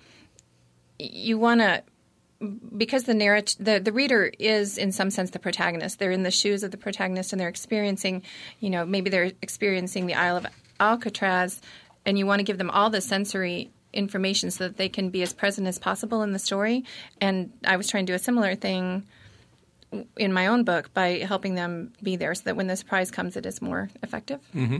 you want to. Because the narrat- the the reader is in some sense the protagonist. They're in the shoes of the protagonist, and they're experiencing, you know, maybe they're experiencing the Isle of Alcatraz, and you want to give them all the sensory information so that they can be as present as possible in the story. And I was trying to do a similar thing in my own book by helping them be there, so that when the surprise comes, it is more effective. Mm-hmm.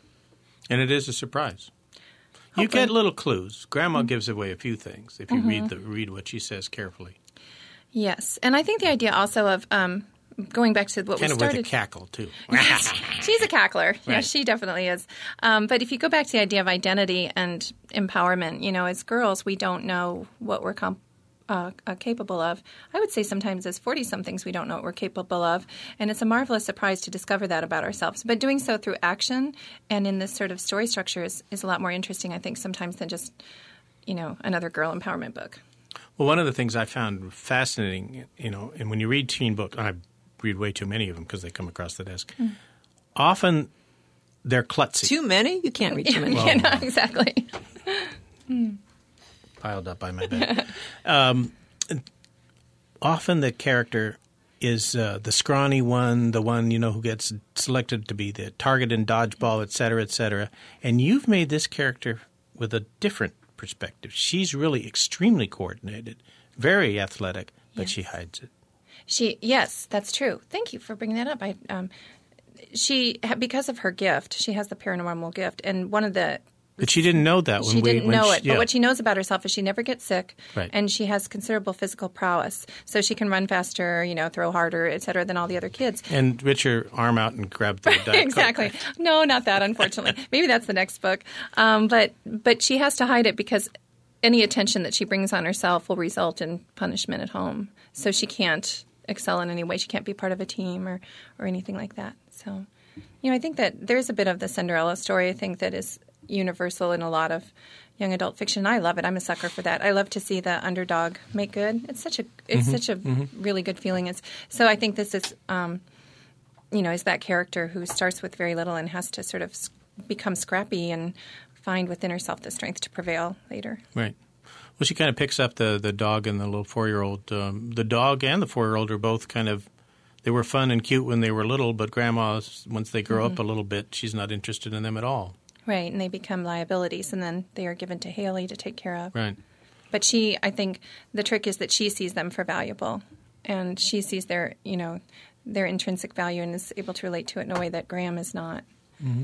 And it is a surprise. You Hopefully. get little clues. Grandma mm-hmm. gives away a few things if you mm-hmm. read the read what she says carefully. Yes, and I think the idea also of um, going back to what kind we started. Kind of with a cackle too. Yes, she's a cackler. Right. Yes, she definitely is. Um, but if you go back to the idea of identity and empowerment, you know, as girls, we don't know what we're comp- uh, uh, capable of. I would say sometimes as forty-somethings, we don't know what we're capable of, and it's a marvelous surprise to discover that about ourselves. But doing so through action and in this sort of story structure is, is a lot more interesting, I think, sometimes than just, you know, another girl empowerment book. Well, one of the things I found fascinating, you know, and when you read teen books, and I read way too many of them because they come across the desk, mm. often they're klutzy. Too many? You can't read too many. Well, yeah, no, exactly. mm. Piled up by my bed. um, often the character is uh, the scrawny one, the one, you know, who gets selected to be the target in dodgeball, et cetera, et cetera. And you've made this character with a different perspective. She's really extremely coordinated, very athletic, but yes. she hides it. She yes, that's true. Thank you for bringing that up. I um, she because of her gift, she has the paranormal gift, and one of the but she didn't know that when she we didn't when know she, it. Yeah. But what she knows about herself is she never gets sick, right. and she has considerable physical prowess. So she can run faster, you know, throw harder, et cetera, than all the other kids. And reach her arm out and grab the Diet exactly. Coke. No, not that. Unfortunately, maybe that's the next book. Um, but but she has to hide it because any attention that she brings on herself will result in punishment at home. So she can't excel in any way. She can't be part of a team or or anything like that. So, you know, I think that there's a bit of the Cinderella story. I think that is universal in a lot of young adult fiction. I love it. I'm a sucker for that. I love to see the underdog make good. It's such a it's mm-hmm, such a mm-hmm. really good feeling. It's so I think this is um, you know, is that character who starts with very little and has to sort of become scrappy and find within herself the strength to prevail later. Right. Well, she kind of picks up the the dog and the little four-year-old. Um, the dog and the four-year-old are both kind of they were fun and cute when they were little, but Grandma, once they grow mm-hmm. up a little bit, she's not interested in them at all. Right, and they become liabilities, and then they are given to Haley to take care of. Right. But she, I think, the trick is that she sees them for valuable, and she sees their, you know, their intrinsic value and is able to relate to it in a way that Graham is not. Mm-hmm.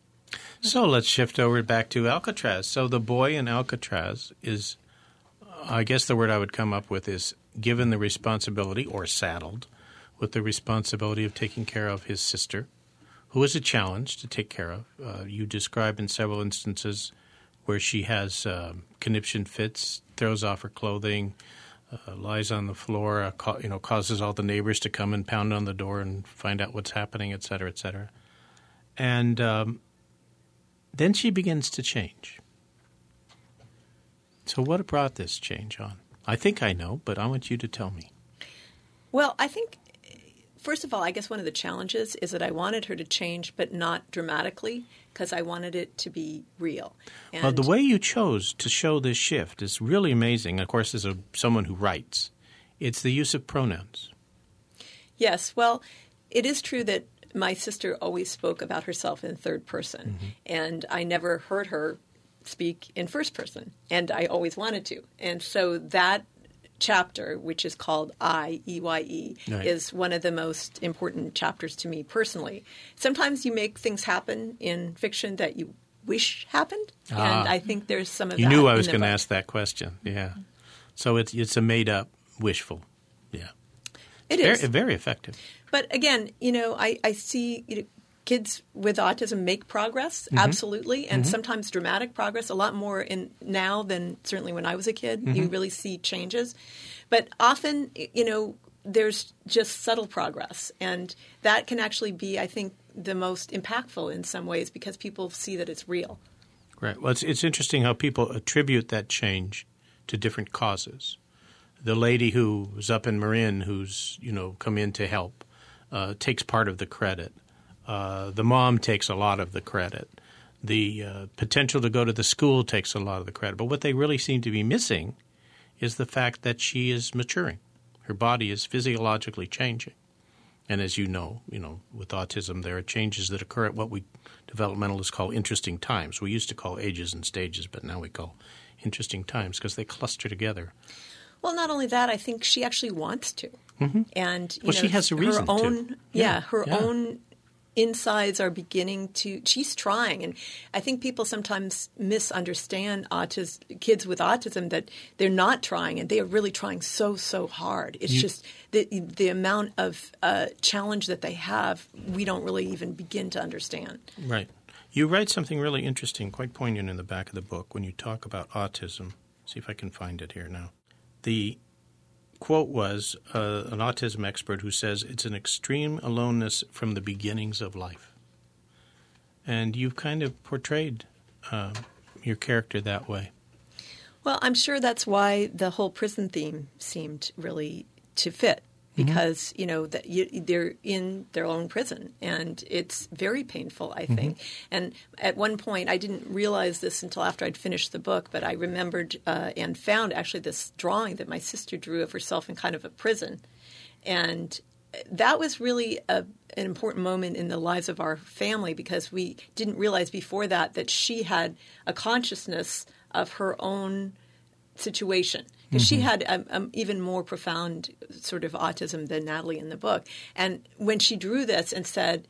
So let's shift over back to Alcatraz. So the boy in Alcatraz is, I guess the word I would come up with is given the responsibility or saddled with the responsibility of taking care of his sister, who is a challenge to take care of. Uh, you describe in several instances where she has uh, conniption fits, throws off her clothing, uh, lies on the floor, uh, ca- you know, causes all the neighbors to come and pound on the door and find out what's happening, et cetera, et cetera. And um, then she begins to change. So what brought this change on? I think I know, but I want you to tell me. Well, I think, first of all, I guess one of the challenges is that I wanted her to change, but not dramatically, because I wanted it to be real. And well, the way you chose to show this shift is really amazing. Of course, as a, someone who writes, it's the use of pronouns. Yes. Well, it is true that my sister always spoke about herself in third person, mm-hmm. and I never heard her speak in first person, and I always wanted to. And so that chapter, which is called I, E Y E, right. is one of the most important chapters to me personally. Sometimes you make things happen in fiction that you wish happened, ah. and I think there's some of you that. You knew I was going to ask that question, yeah. So it's it's a made-up, wishful, yeah. It it's is. Very, very effective. But again, you know, I, I see you know, kids with autism make progress, mm-hmm. absolutely, and mm-hmm. sometimes dramatic progress, a lot more in now than certainly when I was a kid. Mm-hmm. You really see changes. But often, you know, there's just subtle progress, and that can actually be, I think, the most impactful in some ways because people see that it's real. Right. Well, it's, it's interesting how people attribute that change to different causes. The lady who was up in Marin who's, you know, come in to help uh, takes part of the credit. Uh, the mom takes a lot of the credit. The uh, potential to go to the school takes a lot of the credit. But what they really seem to be missing is the fact that she is maturing. Her body is physiologically changing. And as you know, you know, with autism, there are changes that occur at what we developmentalists call interesting times. We used to call ages and stages, but now we call interesting times because they cluster together. Well, not only that, I think she actually wants to. Mm-hmm. And you well, know, she has a reason her own, to. Yeah, yeah her yeah. own insides are beginning to – she's trying. And I think people sometimes misunderstand autis, kids with autism that they're not trying, and they are really trying so, so hard. It's you, just the, the amount of uh, challenge that they have we don't really even begin to understand. Right. You write something really interesting, quite poignant in the back of the book when you talk about autism. See if I can find it here now. The quote was uh, an autism expert who says it's an extreme aloneness from the beginnings of life. And you've kind of portrayed uh, your character that way. Well, I'm sure that's why the whole prison theme seemed really to fit. Because, mm-hmm. you know, that you, they're in their own prison, and it's very painful, I think. Mm-hmm. And at one point, I didn't realize this until after I'd finished the book, but I remembered uh, and found actually this drawing that my sister drew of herself in kind of a prison. And that was really a, an important moment in the lives of our family because we didn't realize before that that she had a consciousness of her own situation. Because mm-hmm. she had a, a even more profound sort of autism than Natalie in the book. And when she drew this and said,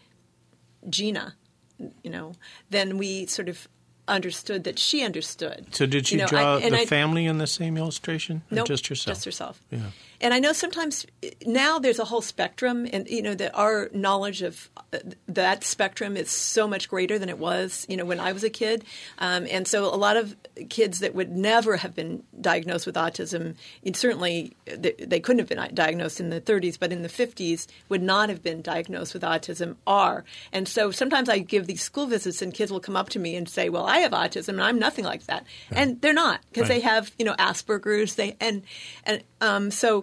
Gina, you know, then we sort of understood that she understood. So did she you know, draw I, the I, family in the same illustration? Or nope, just herself? just herself. Yeah. And I know sometimes now there's a whole spectrum, and you know that our knowledge of that spectrum is so much greater than it was, you know, when I was a kid. Um, and so a lot of kids that would never have been diagnosed with autism, certainly they, they couldn't have been diagnosed in the thirties, but in the fifties would not have been diagnosed with autism are. And so sometimes I give these school visits, and kids will come up to me and say, "Well, I have autism, and I'm nothing like that," right. And they're not because right. they have, you know, Asperger's. They and and um, so.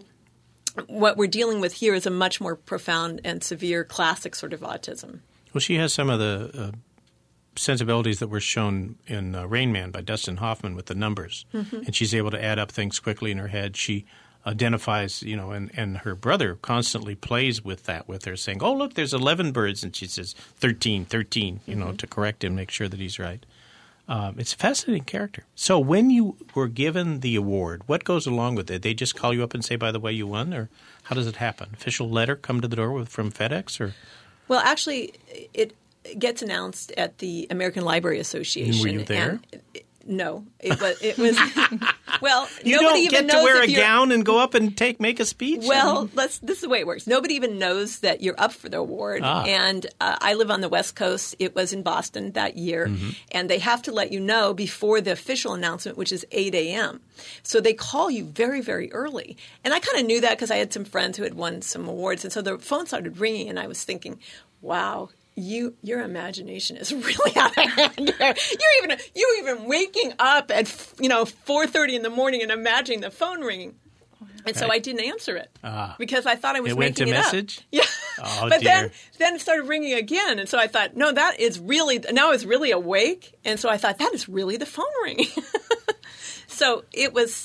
What we're dealing with here is a much more profound and severe classic sort of autism. Well, she has some of the uh, sensibilities that were shown in uh, Rain Man by Dustin Hoffman with the numbers. Mm-hmm. And she's able to add up things quickly in her head. She identifies, you know, and, and her brother constantly plays with that with her, saying, oh, look, there's eleven birds. And she says thirteen, thirteen, you mm-hmm. know, to correct him, make sure that he's right. Um, it's a fascinating character. So when you were given the award, what goes along with it? They just call you up and say, by the way, you won? Or how does it happen? Official letter come to the door with, from FedEx? Or Well, actually, it gets announced at the American Library Association. And were you there? And it, no. It was, it was well, you nobody don't get even to knows wear a if gown and go up and take make a speech? Well, and... let's, this is the way it works. Nobody even knows that you're up for the award. Ah. And uh, I live on the West Coast. It was in Boston that year. Mm-hmm. And they have to let you know before the official announcement, which is eight a.m. So they call you very, very early. And I kind of knew that because I had some friends who had won some awards. And so the phone started ringing, and I was thinking, wow, You, your imagination is really out of hand. You're, you're even, you're even waking up at, you know, four thirty in the morning and imagining the phone ringing. And so right. I didn't answer it ah. because I thought I was it making went to it message? up. Yeah. Oh, but dear. then, then it started ringing again. And so I thought, no, that is really, now I was really awake. And so I thought, that is really the phone ringing. So it was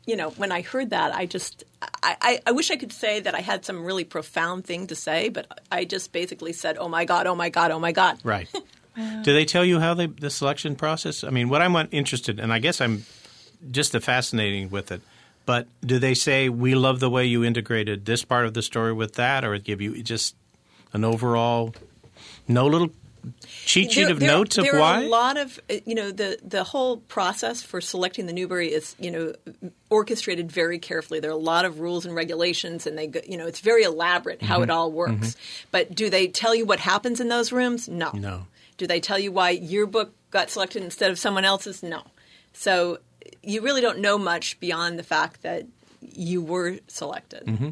you know, when I heard that, I just, I, I, I wish I could say that I had some really profound thing to say, but I just basically said, oh, my God, oh, my God, oh, my God. Right. Wow. Do they tell you how they, the selection process? I mean, what I'm interested in, and I guess I'm just fascinating with it, but do they say, we love the way you integrated this part of the story with that, or give you just an overall, no little cheat sheet there, of there, notes of there why? There are a lot of, you know, the, the whole process for selecting the Newbery is, you know, orchestrated very carefully. There are a lot of rules and regulations, and they, you know, it's very elaborate how mm-hmm. it all works. Mm-hmm. But do they tell you what happens in those rooms? No. No. Do they tell you why your book got selected instead of someone else's? No. So you really don't know much beyond the fact that you were selected. Mm-hmm.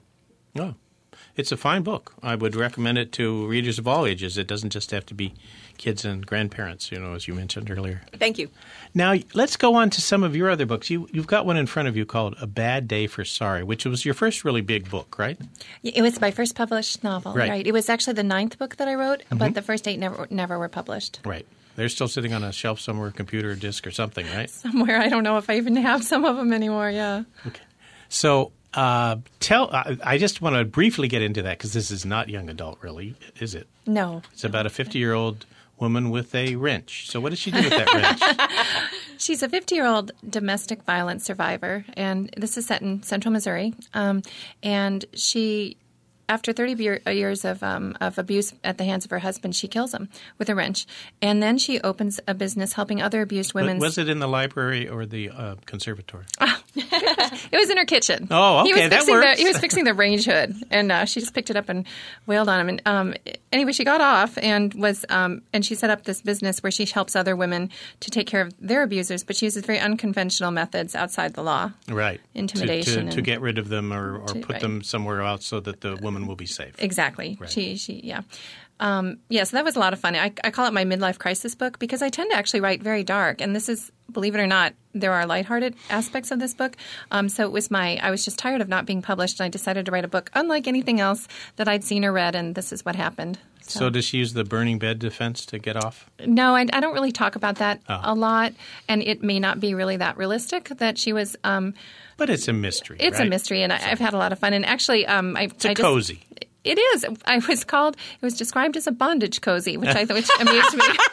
Oh. It's a fine book. I would recommend it to readers of all ages. It doesn't just have to be kids and grandparents, you know, as you mentioned earlier. Thank you. Now, let's go on to some of your other books. You, you've got one in front of you called A Bad Day for Sorry, which was your first really big book, right? It was my first published novel, right? right? It was actually the ninth book that I wrote, mm-hmm. but the first eight never never were published. Right. They're still sitting on a shelf somewhere, computer or disc or something, right? Somewhere. I don't know if I even have some of them anymore, yeah. Okay. So uh, tell. I, I just want to briefly get into that because this is not young adult, really, is it? No. It's about a fifty-year-old woman with a wrench. So what does she do with that wrench? She's a fifty-year-old domestic violence survivor, and this is set in central Missouri. Um, and she, after thirty years of um, of abuse at the hands of her husband, she kills him with a wrench. And then she opens a business helping other abused women. Was it in the library or the uh, conservatory? Oh, it was in her kitchen. Oh, okay, he was that fixing works. The, he was fixing the range hood, and uh, she just picked it up and wailed on him. And um, anyway, she got off and was um, and she set up this business where she helps other women to take care of their abusers, but she uses very unconventional methods outside the law. Right. Intimidation. To, to, and, to get rid of them or, or to, put right. them somewhere else so that the woman will be safe. Exactly. Right. She, she, yeah. Um, yeah, so that was a lot of fun. I, I call it my midlife crisis book because I tend to actually write very dark. And this is, believe it or not, there are lighthearted aspects of this book. Um, so it was my, I was just tired of not being published, and I decided to write a book unlike anything else that I'd seen or read, and this is what happened. So, so does she use the burning bed defense to get off? No, I, I don't really talk about that oh. a lot, and it may not be really that realistic that she was... Um, but it's a mystery, It's right? a mystery, and I, I've had a lot of fun. And actually... Um, I, it's a I just, cozy. It is. I was called, it was described as a bondage cozy, which I thought which amused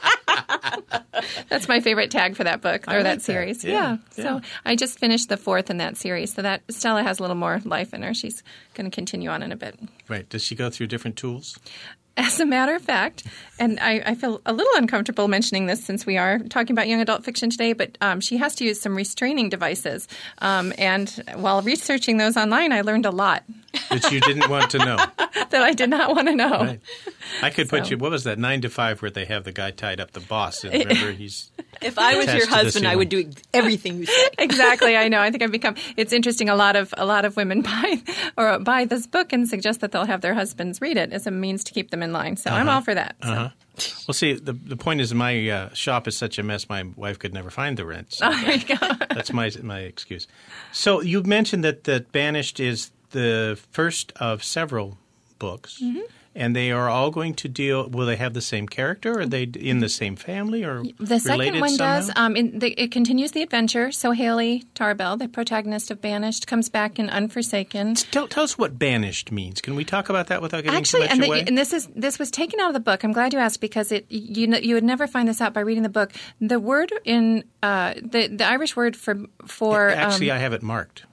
me. That's my favorite tag for that book, or like that series. That. Yeah. Yeah. yeah. So I just finished the fourth in that series. So that Stella has a little more life in her. She's going to continue on in a bit. Right. Does she go through different tools? As a matter of fact, and I, I feel a little uncomfortable mentioning this since we are talking about young adult fiction today, but um, she has to use some restraining devices. Um, and while researching those online, I learned a lot. That you didn't want to know. That I did not want to know. Right. I could so. put you, what was that, nine to five where they have the guy tied up, the boss, and remember he's... If I was your husband, I would do everything you say. Exactly, I know. I think I've become. It's interesting. A lot of a lot of women buy or buy this book and suggest that they'll have their husbands read it as a means to keep them in line. So uh-huh. I'm all for that. So. Uh-huh. Well, see, the the point is, my uh, shop is such a mess. My wife could never find the rent. So oh, there you go. That's my my excuse. So you mentioned that that Banished is the first of several books. Mm-hmm. And they are all going to deal. Will they have the same character? Are they in the same family or the second related one somehow? does? Um, in the, it continues the adventure. So Haley Tarbell, the protagonist of Banished, comes back in Unforsaken. Tell, tell us what Banished means. Can we talk about that without giving Actually, too much and, the, away? and this is this was taken out of the book. I'm glad you asked because it you know, you would never find this out by reading the book. The word in uh, the the Irish word for for actually, um, I have it marked.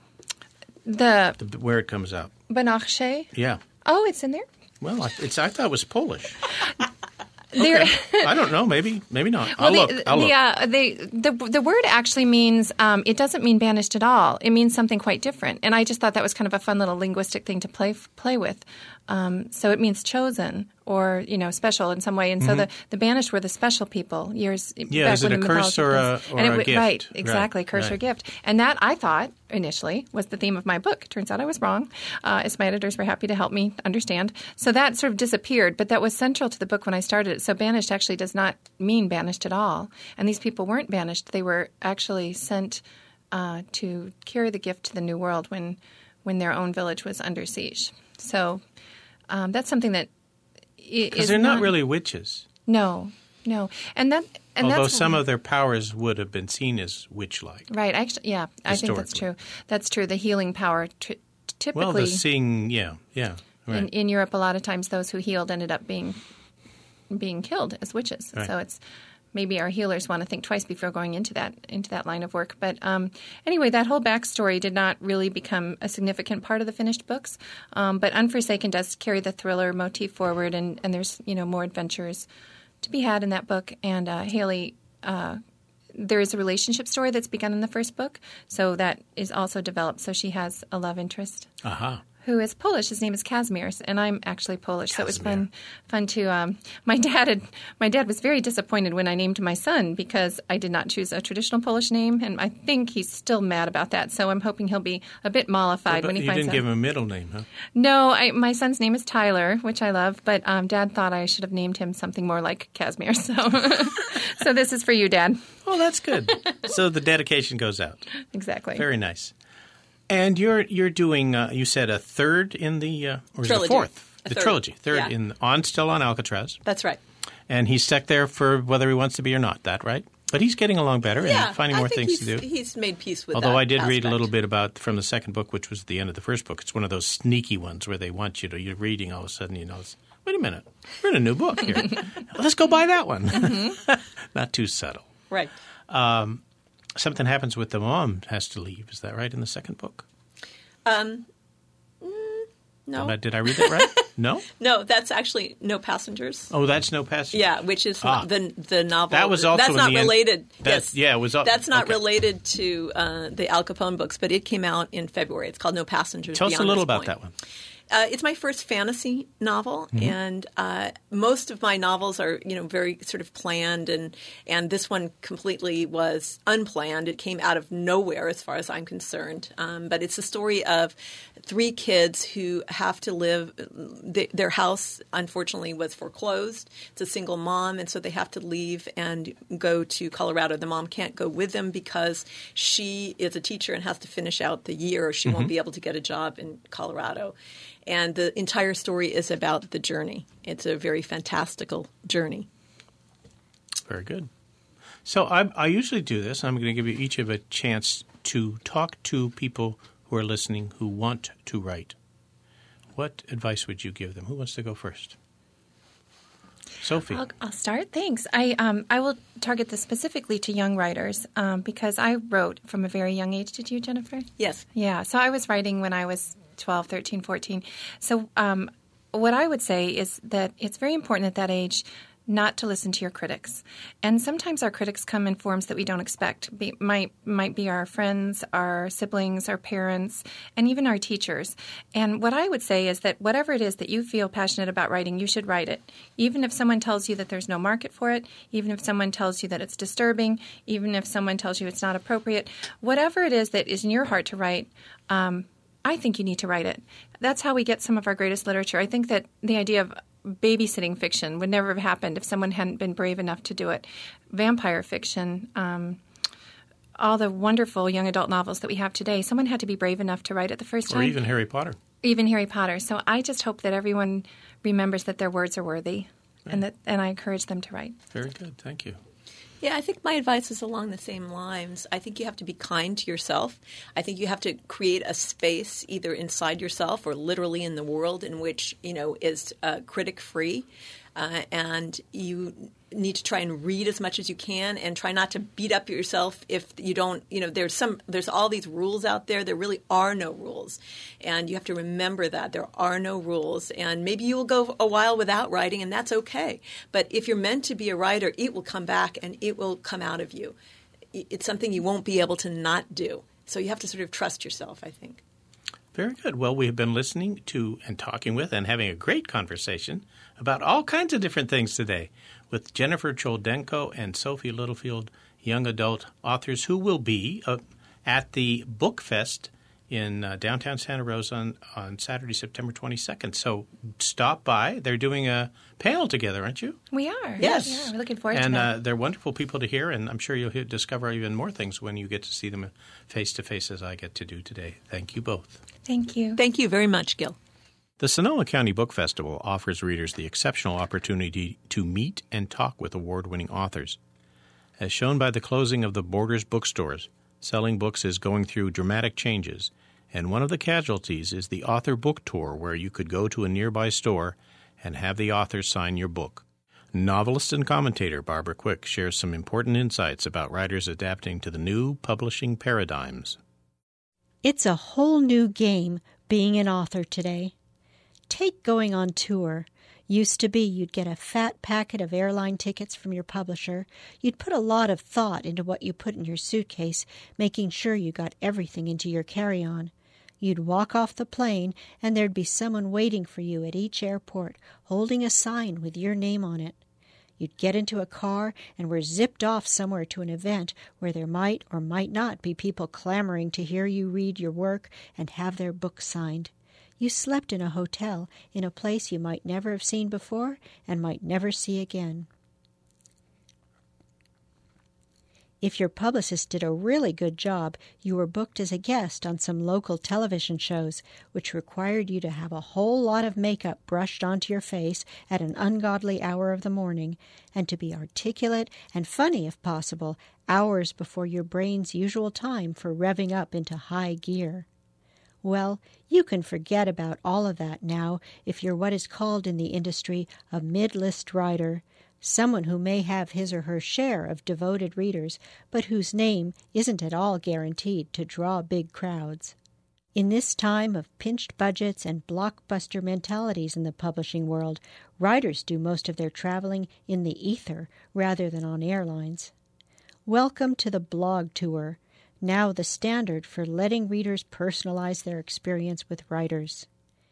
The, the where it comes out. Banachse. Yeah. Oh, it's in there. Well, it's. I thought it was Polish. There, okay. I don't know. Maybe, maybe not. Well, I'll the, look. I'll the, look. uh, they, the the word actually means. Um, it doesn't mean banished at all. It means something quite different. And I just thought that was kind of a fun little linguistic thing to play play with. Um, so it means chosen or you know special in some way. And so mm-hmm. the, the banished were the special people. Years yeah, back is it when a the curse or a, or and it, a gift? Right, exactly, right, curse right. or gift. And that I thought initially was the theme of my book. Turns out I was wrong, uh, as my editors were happy to help me understand. So that sort of disappeared, but that was central to the book when I started it. So banished actually does not mean banished at all. And these people weren't banished. They were actually sent uh, to carry the gift to the New World when when their own village was under siege. So um, that's something that is because they're not, not really witches. No. no. And that, and Although that's some of their powers would have been seen as witch-like. Right. Actually, yeah, I think that's true. That's true. The healing power t- typically. Well, the seeing, yeah, yeah. Right. In, in Europe, a lot of times those who healed ended up being being killed as witches. Right. So it's maybe our healers want to think twice before going into that into that line of work. But um, anyway, that whole backstory did not really become a significant part of the finished books. Um, but Unforsaken does carry the thriller motif forward, and, and there's you know more adventures to be had in that book. And uh, Haley, uh, there is a relationship story that's begun in the first book, so that is also developed. So she has a love interest. Aha. Uh-huh. Who is Polish. His name is Kazimierz, and I'm actually Polish, Kazimierz. so it was fun fun to um, my dad had my dad was very disappointed when I named my son because I did not choose a traditional Polish name, and I think he's still mad about that. So I'm hoping he'll be a bit mollified well, when he you finds out. You didn't give him a middle name, huh? No, I, my son's name is Tyler, which I love, but um, Dad thought I should have named him something more like Kazimierz. So, so this is for you, Dad. Oh, that's good. So the dedication goes out. Exactly. Very nice. And you're you're doing uh, you said a third in the uh, or is it trilogy. the fourth A the third. trilogy third Yeah. in on still on Alcatraz. That's right. And he's stuck there for whether he wants to be or not. That right? But he's getting along better Yeah, and finding I more think things he's, to do. He's made peace with Although that I did read a aspect. little bit about from the second book, which was the end of the first book. It's one of those sneaky ones where they want you to you're reading all of a sudden you know. It's, Wait a minute, we're in a new book here. Let's go buy that one. Mm-hmm. Not too subtle. Right. Um, something happens with the mom has to leave. Is that right in the second book? Um, mm, no. Did I, did I read that right? No? No, that's actually No Passengers. Oh, that's No Passengers. Yeah, which is Ah. the the novel. That was also That's in not the end- related. That's- yes. yeah, it was al- That's not okay. related to uh, the Al Capone books, but it came out in February. It's called No Passengers. Tell us a Beyond little This about Point. that one. Uh, it's my first fantasy novel, Mm-hmm. and uh, most of my novels are, you know, very sort of planned, and and this one completely was unplanned. It came out of nowhere, as far as I'm concerned. Um, but it's the story of three kids who have to live. Th- their house, unfortunately, was foreclosed. It's a single mom, and so they have to leave and go to Colorado. The mom can't go with them because she is a teacher and has to finish out the year, or she Mm-hmm. won't be able to get a job in Colorado. And the entire story is about the journey. It's a very fantastical journey. Very good. So I, I usually do this. I'm going to give you each of a chance to talk to people who are listening who want to write. What advice would you give them? Who wants to go first? Sophie. I'll, I'll start. Thanks. I um, I will target this specifically to young writers um, because I wrote from a very young age. Did you, Jennifer? Yes. Yeah. So I was writing when I was twelve, thirteen, fourteen. So um, what I would say is that it's very important at that age not to listen to your critics. And sometimes our critics come in forms that we don't expect. Be, might might be our friends, our siblings, our parents, and even our teachers. And what I would say is that whatever it is that you feel passionate about writing, you should write it. Even if someone tells you that there's no market for it, even if someone tells you that it's disturbing, even if someone tells you it's not appropriate, whatever it is that is in your heart to write, um, I think you need to write it. That's how we get some of our greatest literature. I think that the idea of babysitting fiction would never have happened if someone hadn't been brave enough to do it. Vampire fiction, um, all the wonderful young adult novels that we have today, someone had to be brave enough to write it the first time. Or even Harry Potter. Even Harry Potter. So I just hope that everyone remembers that their words are worthy, right. and that, and I encourage them to write. Very good. Thank you. Yeah, I think my advice is along the same lines. I think you have to be kind to yourself. I think you have to create a space either inside yourself or literally in the world in which, you know, is uh, critic-free. Uh, and you need to try and read as much as you can and try not to beat up yourself if you don't, you know, there's some, there's all these rules out there. There really are no rules. And you have to remember that there are no rules. And maybe you will go a while without writing, and that's okay. But if you're meant to be a writer, it will come back and it will come out of you. It's something you won't be able to not do. So you have to sort of trust yourself, I think. Very good. Well, we have been listening to and talking with and having a great conversation about all kinds of different things today with Jennifer Choldenko and Sophie Littlefield, young adult authors who will be uh, at the Book Fest in uh, downtown Santa Rosa on, on Saturday, September twenty-second. So stop by. They're doing a panel together, aren't you? We are. Yes. Yeah, we're looking forward and, to that. And uh, they're wonderful people to hear, and I'm sure you'll hear, discover even more things when you get to see them face-to-face as I get to do today. Thank you both. Thank you. Thank you very much, Gil. The Sonoma County Book Festival offers readers the exceptional opportunity to meet and talk with award-winning authors. As shown by the closing of the Borders bookstores, selling books is going through dramatic changes, and one of the casualties is the author book tour, where you could go to a nearby store and have the author sign your book. Novelist and commentator Barbara Quick shares some important insights about writers adapting to the new publishing paradigms. It's a whole new game being an author today. Take going on tour. Used to be you'd get a fat packet of airline tickets from your publisher. You'd put a lot of thought into what you put in your suitcase, making sure you got everything into your carry-on. You'd walk off the plane, and there'd be someone waiting for you at each airport, holding a sign with your name on it. You'd get into a car and were zipped off somewhere to an event where there might or might not be people clamoring to hear you read your work and have their book signed. You slept in a hotel in a place you might never have seen before and might never see again. If your publicist did a really good job, you were booked as a guest on some local television shows, which required you to have a whole lot of makeup brushed onto your face at an ungodly hour of the morning, and to be articulate and funny if possible, hours before your brain's usual time for revving up into high gear. Well, you can forget about all of that now if you're what is called in the industry a mid-list writer, someone who may have his or her share of devoted readers, but whose name isn't at all guaranteed to draw big crowds. In this time of pinched budgets and blockbuster mentalities in the publishing world, writers do most of their traveling in the ether rather than on airlines. Welcome to the blog tour, now the standard for letting readers personalize their experience with writers.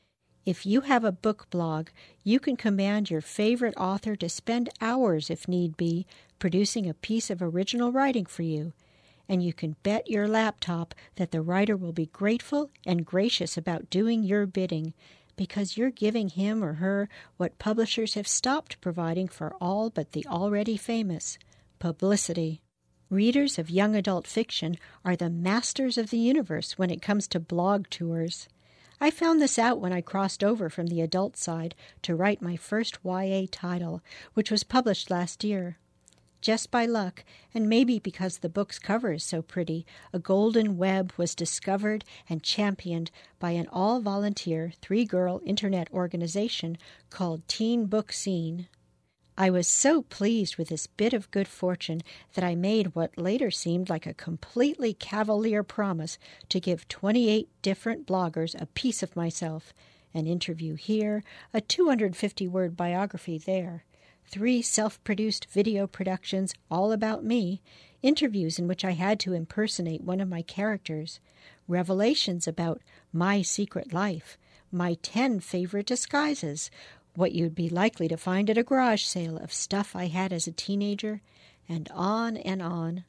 If you have a book blog, you can command your favorite author to spend hours, if need be, producing a piece of original writing for you, and you can bet your laptop that the writer will be grateful and gracious about doing your bidding, because you're giving him or her what publishers have stopped providing for all but the already famous: publicity. Readers of young adult fiction are the masters of the universe when it comes to blog tours. I found this out when I crossed over from the adult side to write my first Y A title, which was published last year. Just by luck, and maybe because the book's cover is so pretty, a golden web was discovered and championed by an all-volunteer, three-girl internet organization called Teen Book Scene. I was so pleased with this bit of good fortune that I made what later seemed like a completely cavalier promise to give twenty-eight different bloggers a piece of myself, an interview here, a two hundred fifty word biography there, three self-produced video productions all about me, interviews in which I had to impersonate one of my characters, revelations about my secret life, my ten favorite disguises, what you'd be likely to find at a garage sale of stuff I had as a teenager, and on and on.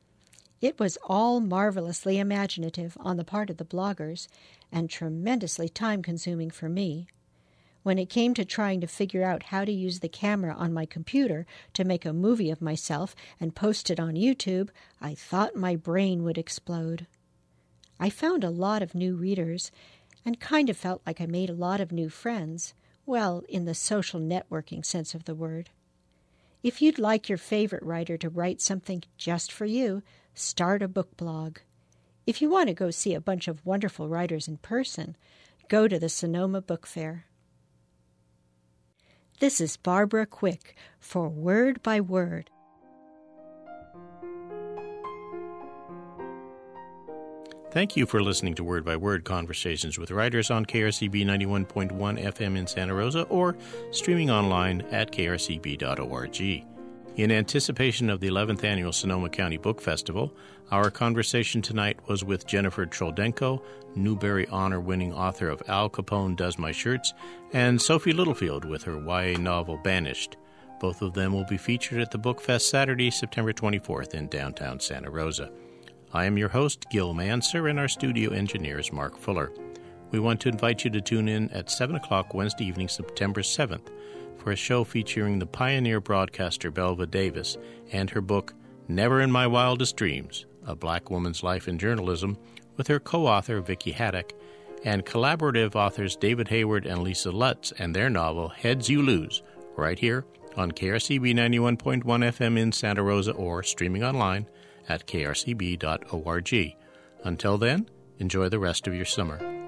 It was all marvelously imaginative on the part of the bloggers, and tremendously time-consuming for me. When it came to trying to figure out how to use the camera on my computer to make a movie of myself and post it on YouTube, I thought my brain would explode. I found a lot of new readers, and kind of felt like I made a lot of new friends. Well, in the social networking sense of the word. If you'd like your favorite writer to write something just for you, start a book blog. If you want to go see a bunch of wonderful writers in person, go to the Sonoma Book Fair. This is Barbara Quick for Word by Word. Thank you for listening to Word by Word Conversations with Writers on K R C B ninety-one point one F M in Santa Rosa or streaming online at k r c b dot org. In anticipation of the eleventh Annual Sonoma County Book Festival, our conversation tonight was with Jennifer Choldenko, Newbery Honor-winning author of Al Capone Does My Shirts, and Sophie Littlefield with her Y A novel Banished. Both of them will be featured at the Book Fest Saturday, September twenty-fourth in downtown Santa Rosa. I am your host, Gil Manser, and our studio engineer is Mark Fuller. We want to invite you to tune in at seven o'clock Wednesday evening, September seventh, for a show featuring the pioneer broadcaster Belva Davis and her book, Never in My Wildest Dreams, A Black Woman's Life in Journalism, with her co-author Vicki Haddock, and collaborative authors David Hayward and Lisa Lutz and their novel Heads You Lose, right here on K R C B ninety-one point one F M in Santa Rosa or streaming online at k r c b dot org. Until then, enjoy the rest of your summer.